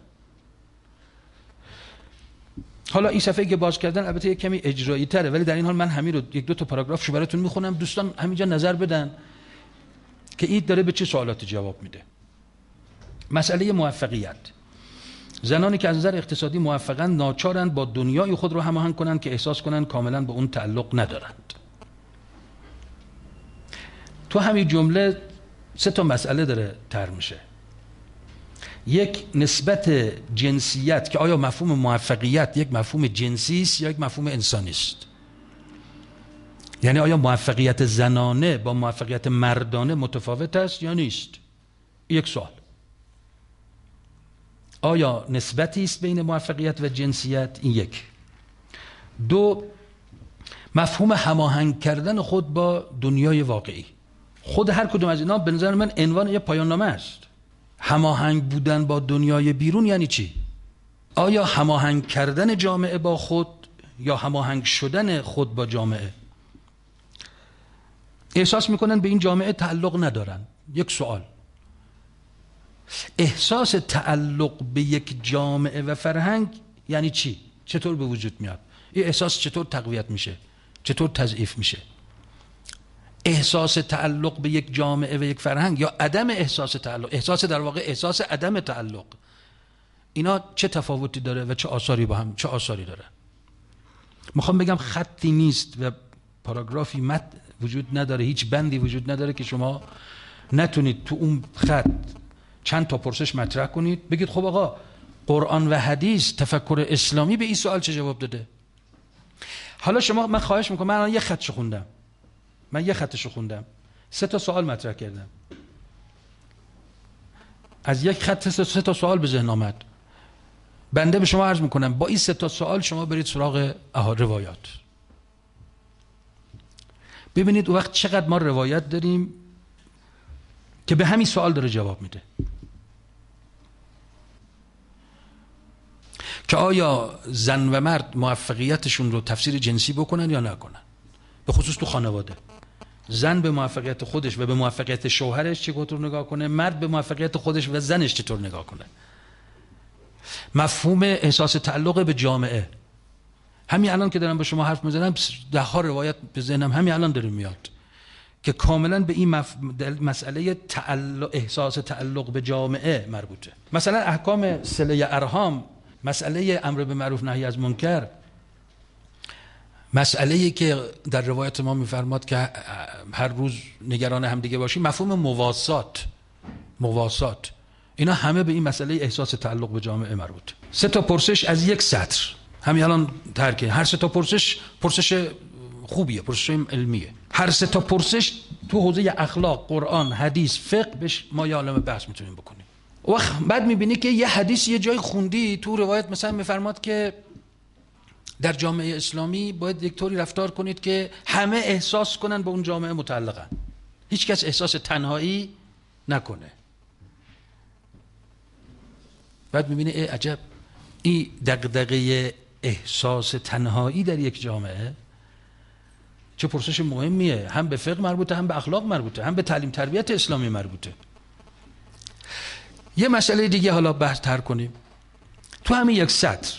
حالا این صفحه که باز کردن البته یک کمی اجرایی تره، ولی در این حال من همین رو یک دو تا پاراگرافشو براتون میخونم، دوستان همینجا نظر بدن که این داره به چه سوالاتی جواب میده. مسئله موفقیت. زنانی که از نظر اقتصادی موفقند ناچارند با دنیای خود رو هماهنگ کنند که احساس کنند کاملا به اون تعلق ندارند. تو همین جمله 3 تا مسئله داره طرح میشه. یک، نسبت جنسیت که آیا مفهوم موفقیت یک مفهوم جنسی است یا یک مفهوم انسانی است. یعنی آیا موفقیت زنانه با موفقیت مردانه متفاوت است یا نیست؟ یک سوال. آیا نسبتی است بین موفقیت و جنسیت؟ این یک. 2، مفهوم هماهنگ کردن خود با دنیای واقعی. خود هر کدوم از اینا به نظر من عنوان یک پایان نامه است. هماهنگ بودن با دنیای بیرون یعنی چی؟ آیا هماهنگ کردن جامعه با خود یا هماهنگ شدن خود با جامعه؟ احساس میکنن به این جامعه تعلق ندارن. یک سوال. احساس تعلق به یک جامعه و فرهنگ یعنی چی؟ چطور به وجود میاد؟ این احساس چطور تقویت میشه؟ چطور تضعیف میشه؟ احساس تعلق به یک جامعه و یک فرهنگ یا عدم احساس تعلق، احساس در واقع احساس عدم تعلق، اینا چه تفاوتی داره و چه آثاری با هم، چه آثاری داره؟ میخوام بگم خطی نیست و پاراگرافی وجود نداره، هیچ بندی وجود نداره که شما نتونید تو اون خط چند تا پرسش مطرح کنید، بگید خب آقا قرآن و حدیث، تفکر اسلامی به این سوال چه جواب داده؟ حالا شما، من خواهش میکنم، من الان یه خطشو خوندم، من یه خطشو خوندم، 3 تا سوال مطرح کردم، از یک خط 3 تا سوال به ذهن آمد. بنده به شما عرض میکنم با این 3 تا سوال شما برید سراغ روایات. ببینید اون وقت چقدر ما روایت داریم که به همین سوال داره جواب میده که آیا زن و مرد موفقیتشون رو تفسیر جنسی بکنن یا نکنن، به خصوص تو خانواده. زن به موفقیت خودش و به موفقیت شوهرش چطور نگاه کنه، مرد به موفقیت خودش و زنش چطور نگاه کنه. مفهوم احساس تعلق به جامعه، همین الان که دارم با شما حرف میزنم 10 ها روایت به ذهنم همین الان داره میاد که کاملا به این مسئله احساس تعلق به جامعه مربوطه. مثلا احکام صله ارحام، مسئله امر به معروف نهی از منکر، مسئله‌ای که در روایت ما میفرماد که هر روز نگران همدیگه باشیم، مفهوم مواسات، اینا همه به این مسئله احساس تعلق به جامعه مربوطه. 3 تا پرسش از یک سطر، همین الان ترکه. هر 3 تا پرسش خوبیه، پرسش علمیه. هر 3 تا پرسش تو حوزه اخلاق، قرآن، حدیث، فقه بهش ما یه عالمه بحث میتونیم بکنیم. وقت بعد میبینی که یه حدیث یه جای خوندی تو روایت مثلا میفرماد که در جامعه اسلامی باید یک طوری رفتار کنید که همه احساس کنن به اون جامعه متعلقن، هیچ کس احساس تنهایی نکنه. بعد میبینی ای عجب، این دغدغه احساس تنهایی در یک جامعه چه پرسش مهمیه، هم به فقه مربوطه، هم به اخلاق مربوطه، هم به تعلیم تربیت اسلامی مربوطه. یه مسئله دیگه حالا بحث تر کنیم. تو همین یک سطر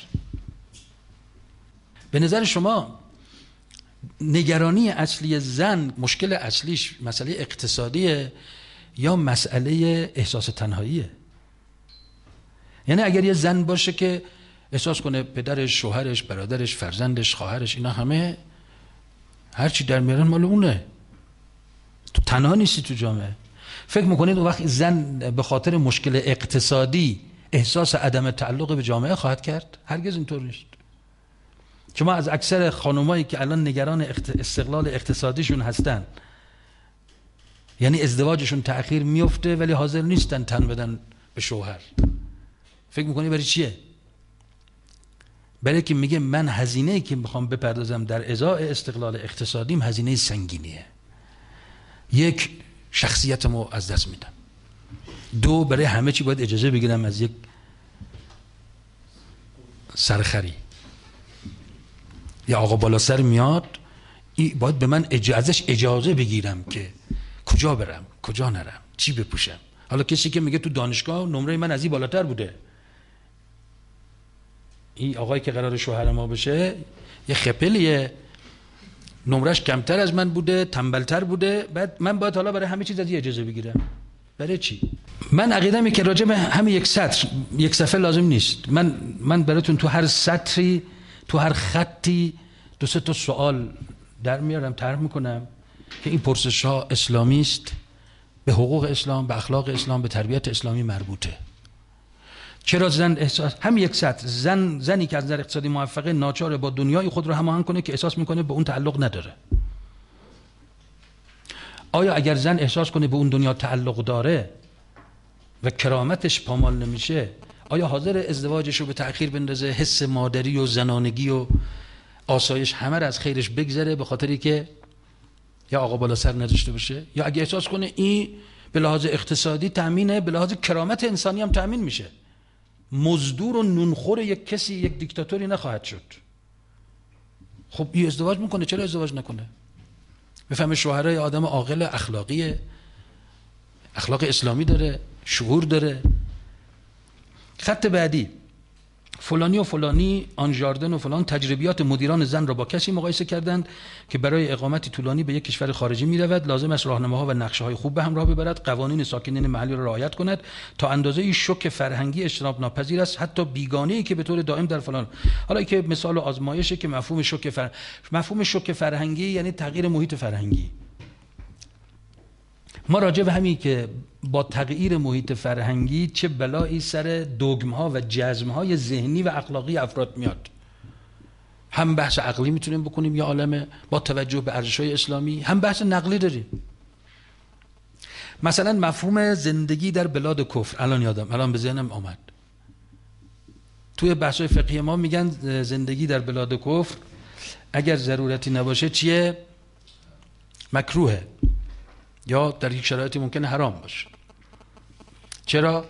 به نظر شما نگرانی اصلی زن مشکل اصلیش مسئله اقتصادیه یا مسئله احساس تنهاییه؟ یعنی اگر یه زن باشه که احساس کنه پدرش، شوهرش، برادرش، فرزندش، خواهرش، اینا همه هرچی در میارن مال اونه، تو تنها نیستی تو جامعه. فکر میکنید اون وقت زن به خاطر مشکل اقتصادی احساس عدم تعلق به جامعه خواهد کرد؟ هرگز اینطور نیست. شما از اکثر خانمایی که الان نگران استقلال اقتصادیشون هستن، یعنی ازدواجشون تأخیر میفته ولی حاضر نیستن تن بدن به شوهر، فکر میکنی برای چیه؟ برای که میگه من هزینه‌ای که میخوام بپردازم در ازای استقلال اقتصادیم هزینه سنگینیه. 1 شخصیتمو از دست میدم، 2 برای همه چی باید اجازه بگیرم از یک سرخری. یا آقا بالا سر میاد، باید به من ازش اجازه بگیرم که کجا برم، کجا نرم، چی بپوشم. حالا کسی که میگه تو دانشگاه نمره من از این بالاتر بوده، این آقایی که قرار شوهر ما بشه یه خپلیه، نمرش کمتر از من بوده، تنبلتر بوده، بعد من باید حالا برای همه چیز از این اجازه بگیرم. برای چی؟ من عقیده‌مه که راجع به همین یک سطر، یک صفحه لازم نیست. من براتون تو هر سطری، تو هر خطی 2-3 تا سوال در میارم، طرح میکنم که این پرسش ها اسلامی است، به حقوق اسلام، به اخلاق اسلام، به تربیت اسلامی مربوطه. چرا زن احساس، هم یک سطر، زنی که از نظر اقتصادی موفقه ناچاره با دنیای خود رو هماهنگ کنه که احساس میکنه به اون تعلق نداره. آیا اگر زن احساس کنه به اون دنیا تعلق داره و کرامتش پامال نمیشه، آیا حاضر ازدواجش رو به تأخیر بندازه، حس مادری و زنانگی و آسایش همه رو از خیرش بگذره به خاطری که یا آقا بالا سر نداشته باشه؟ یا اگه احساس کنه این به لحاظ اقتصادی تامینه، به لحاظ کرامت انسانی هم تامین میشه، مزدور و نونخور یک کسی، یک دیکتاتوری نخواهد شد، خب این ازدواج میکنه، چرا ازدواج نکنه؟ بفهمه شوهرای آدم عاقل، اخلاقیه، اخلاق اسلامی داره، شعور داره. خط بعدی، فلانی و فلانی، آن ژاردن و فلان تجربیات مدیران زن را با کسی مقایسه کردند که برای اقامتی طولانی به یک کشور خارجی می رود، لازم است راهنماها و نقشه‌های خوب به همراه ببرد، قوانین ساکنین محلی را رعایت کند، تا اندازه‌ای شوک فرهنگی اجتناب ناپذیر است، حتی بیگانه‌ای که به طور دائم در فلان. حالا که مثال آزمایشه که مفهوم شوک فرهنگی یعنی تغییر محیط فرهنگی. ما راجع به همین که با تغییر محیط فرهنگی چه بلایی سر دوگم‌ها و جزم‌های ذهنی و اخلاقی افراد میاد. هم بحث عقلی میتونیم بکنیم یا عالمه با توجه به ارزش‌های اسلامی، هم بحث نقلی داریم. مثلا مفهوم زندگی در بلاد کفر، الان به ذهنم آمد. توی بحث‌های فقهی ما میگن زندگی در بلاد کفر اگر ضرورتی نباشه چیه؟ مکروهه، یا در یک شرایطی ممکنه حرام باشه. چرا؟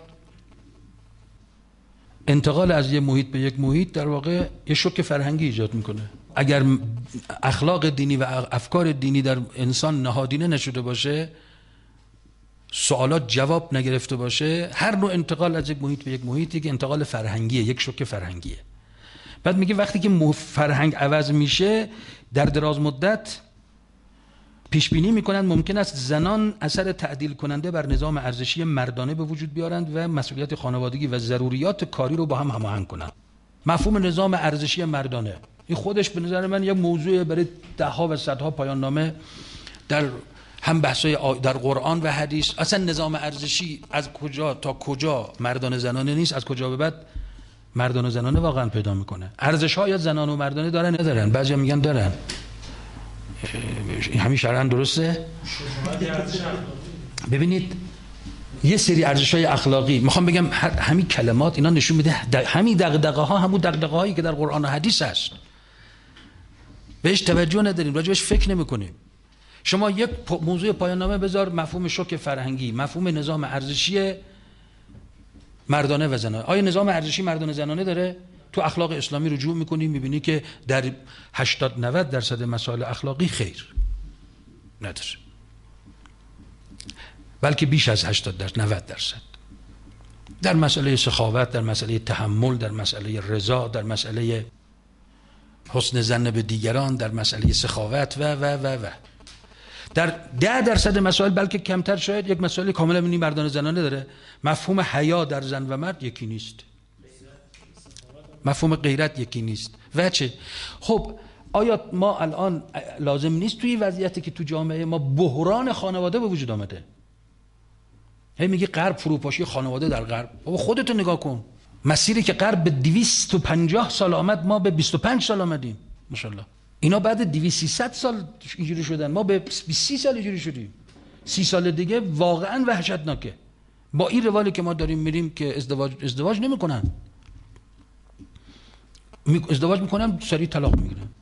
انتقال از یه محیط به یک محیط در واقع یه شوک فرهنگی ایجاد میکنه. اگر اخلاق دینی و افکار دینی در انسان نهادینه نشده باشه، سوالات جواب نگرفته باشه، هر نوع انتقال از یک محیط به یک محیط یک انتقال فرهنگیه، یک شوک فرهنگیه. بعد میگه وقتی که فرهنگ عوض میشه در دراز مدت پیش بینی میکنن ممکن است زنان اثر تعدیل کننده بر نظام ارزشی مردانه به وجود بیارند و مسئولیت خانوادگی و ضروریات کاری رو با هم هماهنگ کنند. مفهوم نظام ارزشی مردانه این خودش به نظر من یک موضوع برای ده‌ها و صدها پایان نامه در هم بحث‌های در قرآن و حدیث. اصلا نظام ارزشی از کجا تا کجا مردانه زنانه نیست، از کجا به بعد مردانه زنانه واقعا پیدا میکنه. ارزش‌ها یا زنانه و مردانه دارن ندارن؟ بعضیا میگن دارن. همین شرعاً درسته؟ ببینید یه سری ارزش‌های اخلاقی، میخوام بگم همین کلمات اینا نشون میده همین دغدغه‌ها همون دغدغه‌هایی که در قرآن و حدیث هست. بهش توجه نداریم، راجبش فکر نمی‌کنیم. شما یک موضوع پایان نامه بذار مفهوم شوک فرهنگی، مفهوم نظام ارزشی مردانه و زنانه. آیا نظام ارزشی مردانه زنانه داره؟ تو اخلاق اسلامی رجوع می‌کنی می‌بینی که در 80-90% مسائل اخلاقی خیر نداره، بلکه بیش از 80-90%. در مسئله سخاوت، در مسئله تحمل، در مسئله رضا، در مسئله حسن ظن به دیگران، در مسئله سخاوت و در 10% مسائل بلکه کمتر، شاید یک مسئله کاملا مردانه زنانه داره. مفهوم حیا در زن و مرد یکی نیست، مفهوم غیرت یکی نیست. و چه؟ خب آیا ما الان لازم نیست توی وضعیتی که تو جامعه ما بحران خانواده به وجود آمده، هی میگی غرب فروپاشی خانواده در غرب؟ بابا خودتو نگاه کن، مسیری که غرب به 250 سال آمد ما به 25 سال آمدیم ماشاءالله. اینا بعد 200-300 سال اینجوری شدن، ما به 30 سال اینجوری شدیم. 30 سال دیگه واقعا وحشتناکه. با این روالی که ما داریم میریم که ازدواج نمیکنن، ازدواج میکنن سریع طلاق میگیرن.